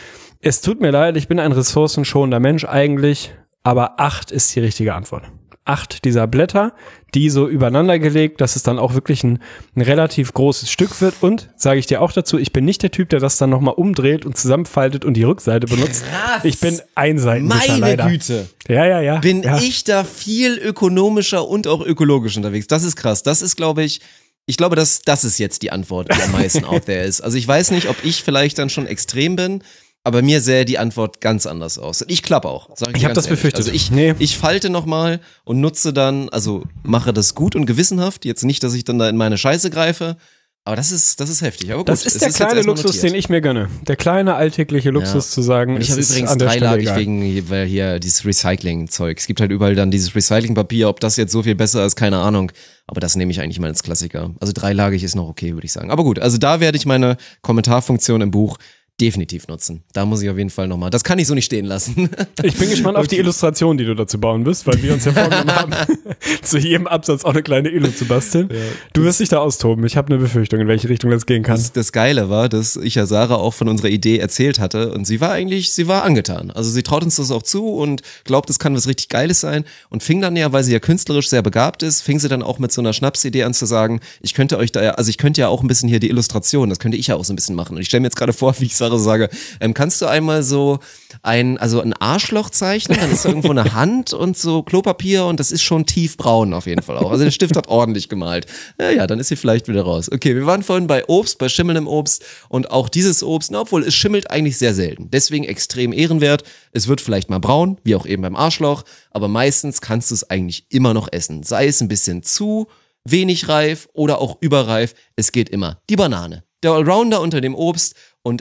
es tut mir leid, ich bin ein ressourcenschonender Mensch eigentlich, aber 8 ist die richtige Antwort. 8 dieser Blätter, die so übereinander gelegt, dass es dann auch wirklich ein relativ großes Stück wird. Und, sage ich dir auch dazu, ich bin nicht der Typ, der das dann nochmal umdreht und zusammenfaltet und die Rückseite benutzt. Krass. Ich bin Einseitenwischer, leider. Meine Güte. Ja. Bin ich da viel ökonomischer und auch ökologisch unterwegs. Das ist krass. Das ist, glaube ich glaube, das ist jetzt die Antwort, die am meisten out there ist. Also ich weiß nicht, ob ich vielleicht dann schon extrem bin, aber mir sähe die Antwort ganz anders aus. Ich klappe auch. Ich habe das befürchtet. Also ich falte nochmal und nutze dann, also mache das gut und gewissenhaft. Jetzt nicht, dass ich dann da in meine Scheiße greife. Aber das ist heftig. Aber gut, das ist der kleine Luxus, den ich mir gönne. Der kleine alltägliche Luxus zu sagen. Und ich habe übrigens 3-lagig weil hier dieses Recycling-Zeug. Es gibt halt überall dann dieses Recyclingpapier. Ob das jetzt so viel besser ist, keine Ahnung. Aber das nehme ich eigentlich mal als Klassiker. Also 3-lagig ist noch okay, würde ich sagen. Aber gut, also da werde ich meine Kommentarfunktion im Buch definitiv nutzen. Da muss ich auf jeden Fall nochmal. Das kann ich so nicht stehen lassen. Ich bin gespannt auf die Illustration, die du dazu bauen wirst, weil wir uns ja vorgenommen haben, zu jedem Absatz auch eine kleine Illu zu basteln. Ja, du wirst dich da austoben. Ich habe eine Befürchtung, in welche Richtung das gehen kann. Das Geile war, dass ich ja Sarah auch von unserer Idee erzählt hatte und sie war angetan. Also sie traut uns das auch zu und glaubt, es kann was richtig Geiles sein und fing dann ja, weil sie ja künstlerisch sehr begabt ist, fing sie dann auch mit so einer Schnapsidee an zu sagen, ich könnte ja auch ein bisschen hier die Illustration, das könnte ich ja auch so ein bisschen machen. Und ich stelle mir jetzt gerade vor, wie ich sage, kannst du einmal so ein Arschloch zeichnen, dann ist da irgendwo eine Hand und so Klopapier und das ist schon tiefbraun auf jeden Fall auch. Also der Stift hat ordentlich gemalt. Ja, dann ist sie vielleicht wieder raus. Okay, wir waren vorhin bei Obst, bei schimmelndem Obst und auch dieses Obst, obwohl es schimmelt eigentlich sehr selten. Deswegen extrem ehrenwert. Es wird vielleicht mal braun, wie auch eben beim Arschloch, aber meistens kannst du es eigentlich immer noch essen. Sei es ein bisschen zu wenig reif oder auch überreif, es geht immer. Die Banane. Der Allrounder unter dem Obst und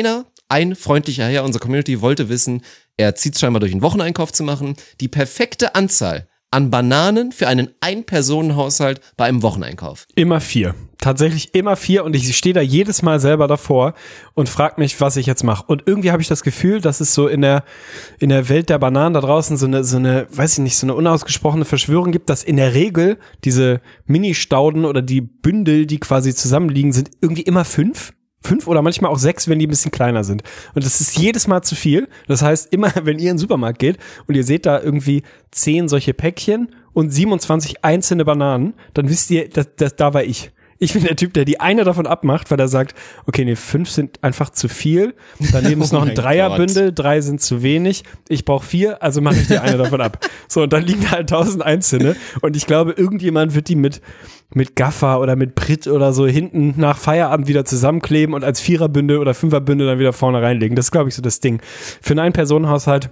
ein freundlicher Herr unserer Community wollte wissen, er zieht scheinbar durch einen Wocheneinkauf zu machen, die perfekte Anzahl an Bananen für einen Ein-Personen-Haushalt bei einem Wocheneinkauf. Immer 4. Tatsächlich immer 4 und ich stehe da jedes Mal selber davor und frage mich, was ich jetzt mache. Und irgendwie habe ich das Gefühl, dass es so in der Welt der Bananen da draußen so eine, weiß ich nicht, so eine unausgesprochene Verschwörung gibt, dass in der Regel diese Mini-Stauden oder die Bündel, die quasi zusammenliegen, sind irgendwie immer 5 oder manchmal auch 6, wenn die ein bisschen kleiner sind. Und das ist jedes Mal zu viel. Das heißt, immer, wenn ihr in den Supermarkt geht und ihr seht da irgendwie 10 solche Päckchen und 27 einzelne Bananen, dann wisst ihr, da war ich. Ich bin der Typ, der die eine davon abmacht, weil er sagt, okay, nee, 5 sind einfach zu viel. Daneben ist noch ein Dreierbündel, 3 sind zu wenig. Ich brauche 4, also mache ich die eine davon ab. So, und dann liegen halt 1000 einzelne. Und ich glaube, irgendjemand wird die mit Gaffer oder mit Pritt oder so hinten nach Feierabend wieder zusammenkleben und als 4er-Bündel oder 5er-Bündel dann wieder vorne reinlegen. Das ist, glaube ich, so das Ding. Für einen Ein-Personen-Haushalt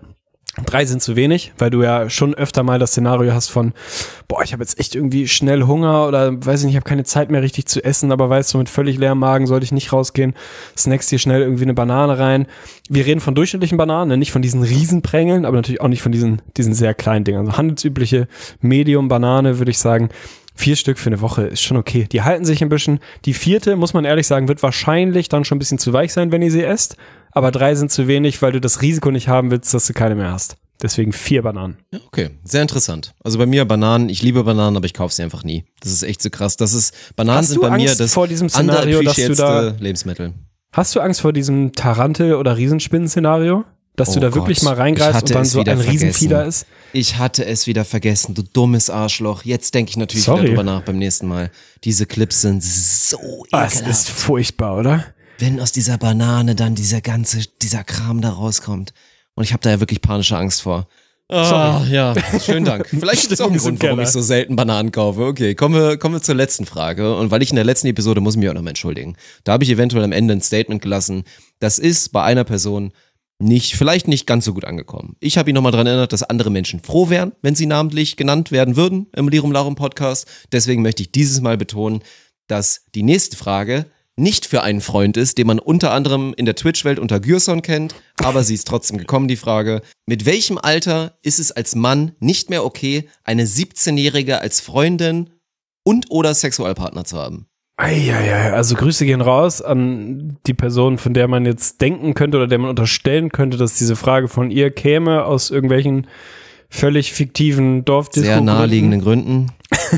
3 sind zu wenig, weil du ja schon öfter mal das Szenario hast von, ich habe jetzt echt irgendwie schnell Hunger oder weiß ich nicht, ich habe keine Zeit mehr richtig zu essen, aber weißt du, mit völlig leerem Magen sollte ich nicht rausgehen, snackst hier schnell irgendwie eine Banane rein. Wir reden von durchschnittlichen Bananen, nicht von diesen Riesenprängeln, aber natürlich auch nicht von diesen sehr kleinen Dingen. Also handelsübliche Medium-Banane, würde ich sagen, 4 Stück für eine Woche ist schon okay. Die halten sich ein bisschen. Die 4., muss man ehrlich sagen, wird wahrscheinlich dann schon ein bisschen zu weich sein, wenn ihr sie esst. Aber 3 sind zu wenig, weil du das Risiko nicht haben willst, dass du keine mehr hast. Deswegen 4 Bananen. Ja, okay, sehr interessant. Also bei mir Bananen, ich liebe Bananen, aber ich kaufe sie einfach nie. Das ist echt so krass. Bananen sind bei mir das vor diesem Szenario, dass du da Lebensmittel. Hast du Angst vor diesem Tarantel- oder Riesenspinnen-Szenario? Dass du da wirklich mal reingreifst und dann so ein Riesenfieder ist? Ich hatte es wieder vergessen, du dummes Arschloch. Jetzt denke ich natürlich wieder drüber nach beim nächsten Mal. Diese Clips sind so ekelhaft. Es ist furchtbar, oder? Wenn aus dieser Banane dann dieser Kram da rauskommt. Und ich habe da ja wirklich panische Angst vor. Ja, schönen Dank. Vielleicht ist es auch ein Grund, warum ich so selten Bananen kaufe. Okay, kommen wir zur letzten Frage. Und weil ich in der letzten Episode, muss ich mich auch nochmal entschuldigen. Da habe ich eventuell am Ende ein Statement gelassen. Das ist bei einer Person vielleicht nicht ganz so gut angekommen. Ich habe ihn nochmal daran erinnert, dass andere Menschen froh wären, wenn sie namentlich genannt werden würden im Lirum Larum Podcast. Deswegen möchte ich dieses Mal betonen, dass die nächste Frage nicht für einen Freund ist, den man unter anderem in der Twitch-Welt unter Gürson kennt, aber sie ist trotzdem gekommen, die Frage. Mit welchem Alter ist es als Mann nicht mehr okay, eine 17-Jährige als Freundin und oder Sexualpartner zu haben? Also Grüße gehen raus an die Person, von der man jetzt denken könnte oder der man unterstellen könnte, dass diese Frage von ihr käme aus irgendwelchen völlig fiktiven Sehr naheliegenden Gründen.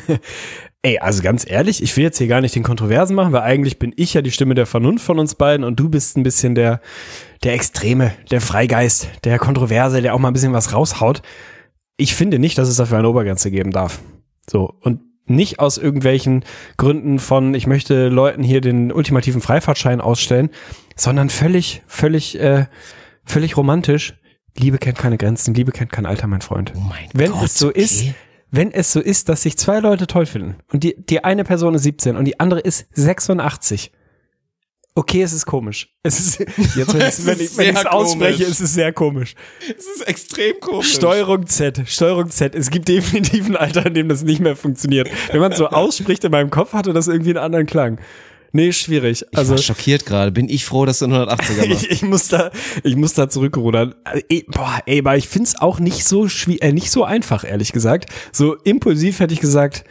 Also ganz ehrlich, ich will jetzt hier gar nicht den Kontroversen machen, weil eigentlich bin ich ja die Stimme der Vernunft von uns beiden und du bist ein bisschen der Extreme, der Freigeist, der Kontroverse, der auch mal ein bisschen was raushaut. Ich finde nicht, dass es dafür eine Obergrenze geben darf. So, und nicht aus irgendwelchen Gründen von, ich möchte Leuten hier den ultimativen Freifahrtschein ausstellen, sondern völlig romantisch. Liebe kennt keine Grenzen, Liebe kennt kein Alter, mein Freund. Oh mein Gott, Wenn es so ist, dass sich zwei Leute toll finden und die eine Person ist 17 und die andere ist 86. Okay, es ist komisch. Es ist, jetzt, wenn ich es ausspreche, es ist sehr komisch. Es ist extrem komisch. Steuerung Z. Es gibt definitiv ein Alter, in dem das nicht mehr funktioniert. Wenn man es so ausspricht, in meinem Kopf hatte das irgendwie einen anderen Klang. Nee, schwierig. Ich war schockiert gerade. Bin ich froh, dass du einen 180er machst. ich muss da zurückrudern. Aber ich find's auch nicht so nicht so einfach, ehrlich gesagt. So impulsiv hätte ich gesagt,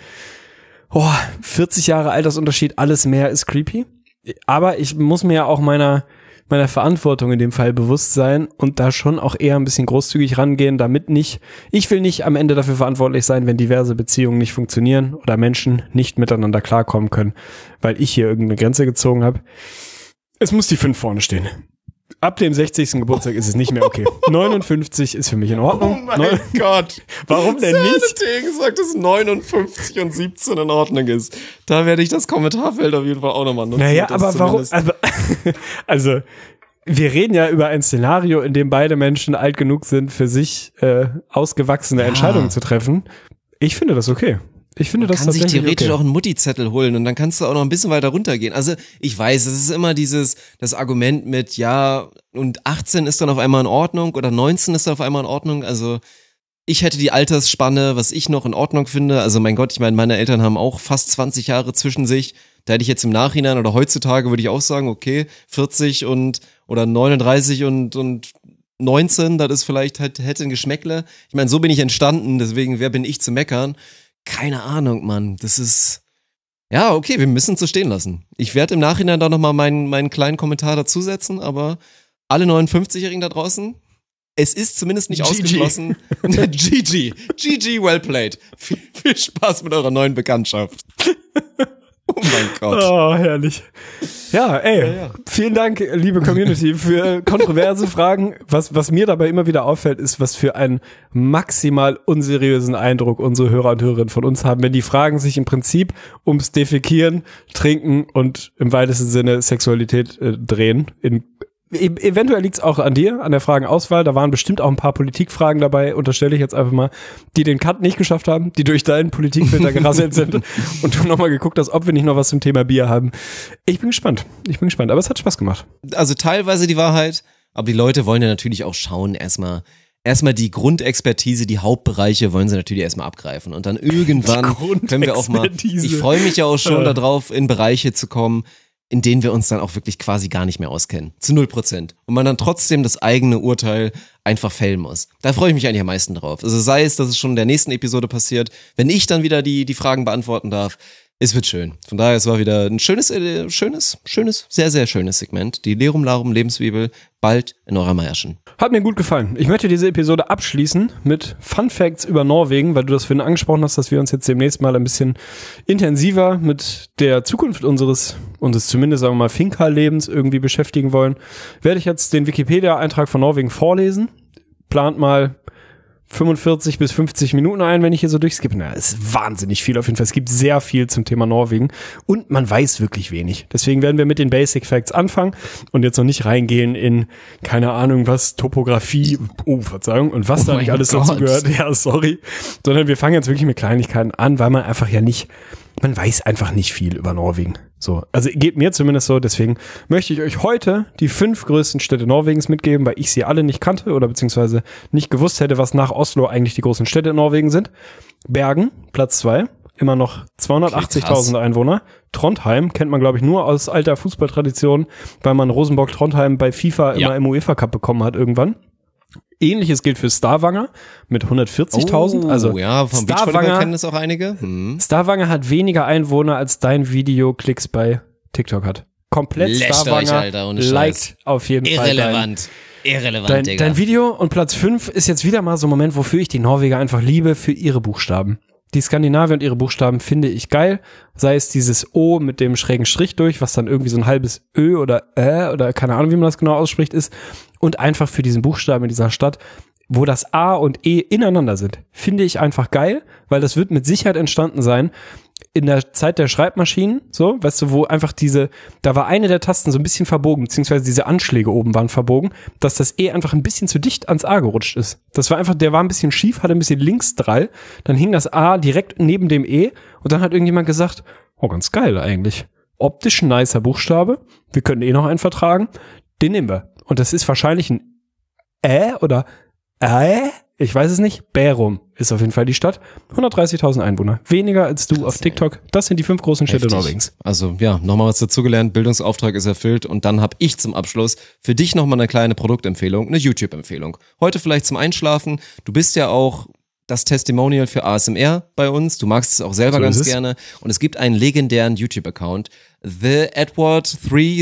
40 Jahre Altersunterschied, alles mehr ist creepy. Aber ich muss mir ja auch meiner Verantwortung in dem Fall bewusst sein und da schon auch eher ein bisschen großzügig rangehen, ich will nicht am Ende dafür verantwortlich sein, wenn diverse Beziehungen nicht funktionieren oder Menschen nicht miteinander klarkommen können, weil ich hier irgendeine Grenze gezogen habe. Es muss die 5 vorne stehen. Ab dem 60. Geburtstag ist es nicht mehr okay. 59 ist für mich in Ordnung. Oh mein Gott. Warum denn nicht? gesagt, dass 59 und 17 in Ordnung ist. Da werde ich das Kommentarfeld auf jeden Fall auch nochmal nutzen. Naja, aber warum? Also, wir reden ja über ein Szenario, in dem beide Menschen alt genug sind, für sich ausgewachsene Entscheidungen zu treffen. Ich finde das okay. Ich finde das tatsächlich kann sich theoretisch okay. auch einen Mutti-Zettel holen und dann kannst du auch noch ein bisschen weiter runtergehen. Also ich weiß, es ist immer das Argument mit, ja, und 18 ist dann auf einmal in Ordnung oder 19 ist dann auf einmal in Ordnung. Also ich hätte die Altersspanne, was ich noch in Ordnung finde. Also mein Gott, ich meine, meine Eltern haben auch fast 20 Jahre zwischen sich. Da hätte ich jetzt im Nachhinein oder heutzutage würde ich auch sagen, okay, 40 oder 39 und 19, das ist vielleicht hätte ein Geschmäckle. Ich meine, so bin ich entstanden, deswegen, wer bin ich zu meckern? Keine Ahnung, Mann. Das ist, ja, okay, wir müssen es so stehen lassen. Ich werde im Nachhinein da nochmal meinen kleinen Kommentar dazusetzen, aber alle 59-Jährigen da draußen, es ist zumindest nicht ausgeschlossen. GG, well played. Viel Spaß mit eurer neuen Bekanntschaft. Oh mein Gott. Oh, herrlich. Ja, Vielen Dank, liebe Community, für kontroverse Fragen. Was mir dabei immer wieder auffällt, ist, was für einen maximal unseriösen Eindruck unsere Hörer und Hörerinnen von uns haben, wenn die Fragen sich im Prinzip ums Defekieren, Trinken und im weitesten Sinne Sexualität drehen. Eventuell liegt es auch an dir, an der Fragenauswahl. Da waren bestimmt auch ein paar Politikfragen dabei, unterstelle ich jetzt einfach mal, die den Cut nicht geschafft haben, die durch deinen Politikfilter gerasselt sind und du nochmal geguckt hast, ob wir nicht noch was zum Thema Bier haben. Ich bin gespannt, aber es hat Spaß gemacht. Also teilweise die Wahrheit, aber die Leute wollen ja natürlich auch schauen, erstmal die Grundexpertise, die Hauptbereiche wollen sie natürlich erstmal abgreifen und dann irgendwann können wir auch mal, ich freue mich ja auch schon darauf, in Bereiche zu kommen, in denen wir uns dann auch wirklich quasi gar nicht mehr auskennen. Zu 0%. Und man dann trotzdem das eigene Urteil einfach fällen muss. Da freue ich mich eigentlich am meisten drauf. Also sei es, dass es schon in der nächsten Episode passiert, wenn ich dann wieder die Fragen beantworten darf. Es wird schön. Von daher, es war wieder ein schönes, sehr, sehr schönes Segment. Die Lerum Larum Lebensbibel bald in eurer Meierschen. Hat mir gut gefallen. Ich möchte diese Episode abschließen mit Fun Facts über Norwegen, weil du das vorhin angesprochen hast, dass wir uns jetzt demnächst mal ein bisschen intensiver mit der Zukunft unseres zumindest, sagen wir mal, Finca-Lebens irgendwie beschäftigen wollen. Werde ich jetzt den Wikipedia-Eintrag von Norwegen vorlesen. Plant mal 45 bis 50 Minuten ein, wenn ich hier so durchskippe. Na, es ist wahnsinnig viel auf jeden Fall. Es gibt sehr viel zum Thema Norwegen und man weiß wirklich wenig. Deswegen werden wir mit den Basic Facts anfangen und jetzt noch nicht reingehen in, keine Ahnung, was, Topografie, Verzeihung, und was da nicht alles dazu gehört. Ja, sorry. Sondern wir fangen jetzt wirklich mit Kleinigkeiten an, weil man einfach man weiß einfach nicht viel über Norwegen. So, also geht mir zumindest so, deswegen möchte ich euch heute die 5 größten Städte Norwegens mitgeben, weil ich sie alle nicht kannte oder beziehungsweise nicht gewusst hätte, was nach Oslo eigentlich die großen Städte in Norwegen sind. Bergen, Platz 2, immer noch 280.000 Einwohner. Trondheim kennt man, glaube ich, nur aus alter Fußballtradition, weil man Rosenborg-Trondheim bei FIFA immer im UEFA Cup bekommen hat irgendwann. Ähnliches gilt für Stavanger mit 140.000. Also ja, vom Beachvolleyball kennen das auch einige. Stavanger hat weniger Einwohner, als dein Video Klicks bei TikTok hat. Komplett Stavanger, Alter, liked auf jeden Fall. Irrelevant, Digga. Dein Video. Und Platz 5 ist jetzt wieder mal so ein Moment, wofür ich die Norweger einfach liebe, für ihre Buchstaben. Die Skandinavier und ihre Buchstaben finde ich geil. Sei es dieses O mit dem schrägen Strich durch, was dann irgendwie so ein halbes Ö oder keine Ahnung, wie man das genau ausspricht, ist. Und einfach für diesen Buchstaben in dieser Stadt, wo das A und E ineinander sind, finde ich einfach geil, weil das wird mit Sicherheit entstanden sein in der Zeit der Schreibmaschinen, so, weißt du, wo einfach da war eine der Tasten so ein bisschen verbogen, beziehungsweise diese Anschläge oben waren verbogen, dass das E einfach ein bisschen zu dicht ans A gerutscht ist. Das war einfach, der war ein bisschen schief, hatte ein bisschen Linksdrall, dann hing das A direkt neben dem E und dann hat irgendjemand gesagt, oh, ganz geil eigentlich. Optisch ein nicer Buchstabe, wir können noch einen vertragen, den nehmen wir. Und das ist wahrscheinlich ein oder ich weiß es nicht. Bærum ist auf jeden Fall die Stadt. 130.000 Einwohner. Weniger als du auf TikTok. Das sind die 5 großen Städte Norwegens. Also ja, nochmal was dazugelernt. Bildungsauftrag ist erfüllt. Und dann habe ich zum Abschluss für dich nochmal eine kleine Produktempfehlung, eine YouTube-Empfehlung. Heute vielleicht zum Einschlafen. Du bist ja auch das Testimonial für ASMR bei uns. Du magst es auch selber so ganz gerne. Und es gibt einen legendären YouTube-Account. The Edward,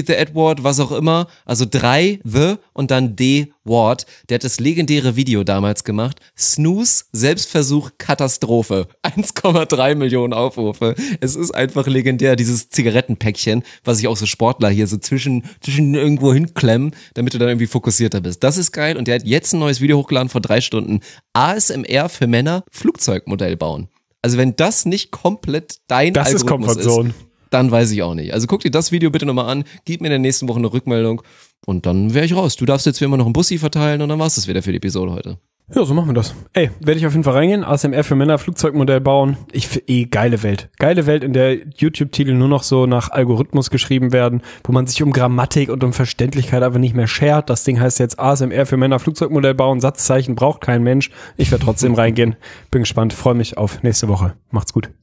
was auch immer. Also 3 The und dann D Ward. Der hat das legendäre Video damals gemacht. Snooze, Selbstversuch, Katastrophe. 1,3 Millionen Aufrufe. Es ist einfach legendär, dieses Zigarettenpäckchen, was sich auch so Sportler hier so zwischen irgendwo hinklemmen, damit du dann irgendwie fokussierter bist. Das ist geil. Und der hat jetzt ein neues Video hochgeladen vor 3 Stunden. ASMR für Männer, Flugzeugmodell bauen. Also wenn das nicht komplett dein das Algorithmus ist Comfortzone. Dann weiß ich auch nicht. Also guck dir das Video bitte nochmal an, gib mir in der nächsten Woche eine Rückmeldung und dann wäre ich raus. Du darfst jetzt wie immer noch einen Bussi verteilen und dann war's das wieder für die Episode heute. Ja, so machen wir das. Ey, werde ich auf jeden Fall reingehen. ASMR für Männer, Flugzeugmodell bauen. Geile Welt. Geile Welt, in der YouTube-Titel nur noch so nach Algorithmus geschrieben werden, wo man sich um Grammatik und um Verständlichkeit aber nicht mehr schert. Das Ding heißt jetzt ASMR für Männer, Flugzeugmodell bauen. Satzzeichen braucht kein Mensch. Ich werde trotzdem reingehen. Bin gespannt, freue mich auf nächste Woche. Macht's gut.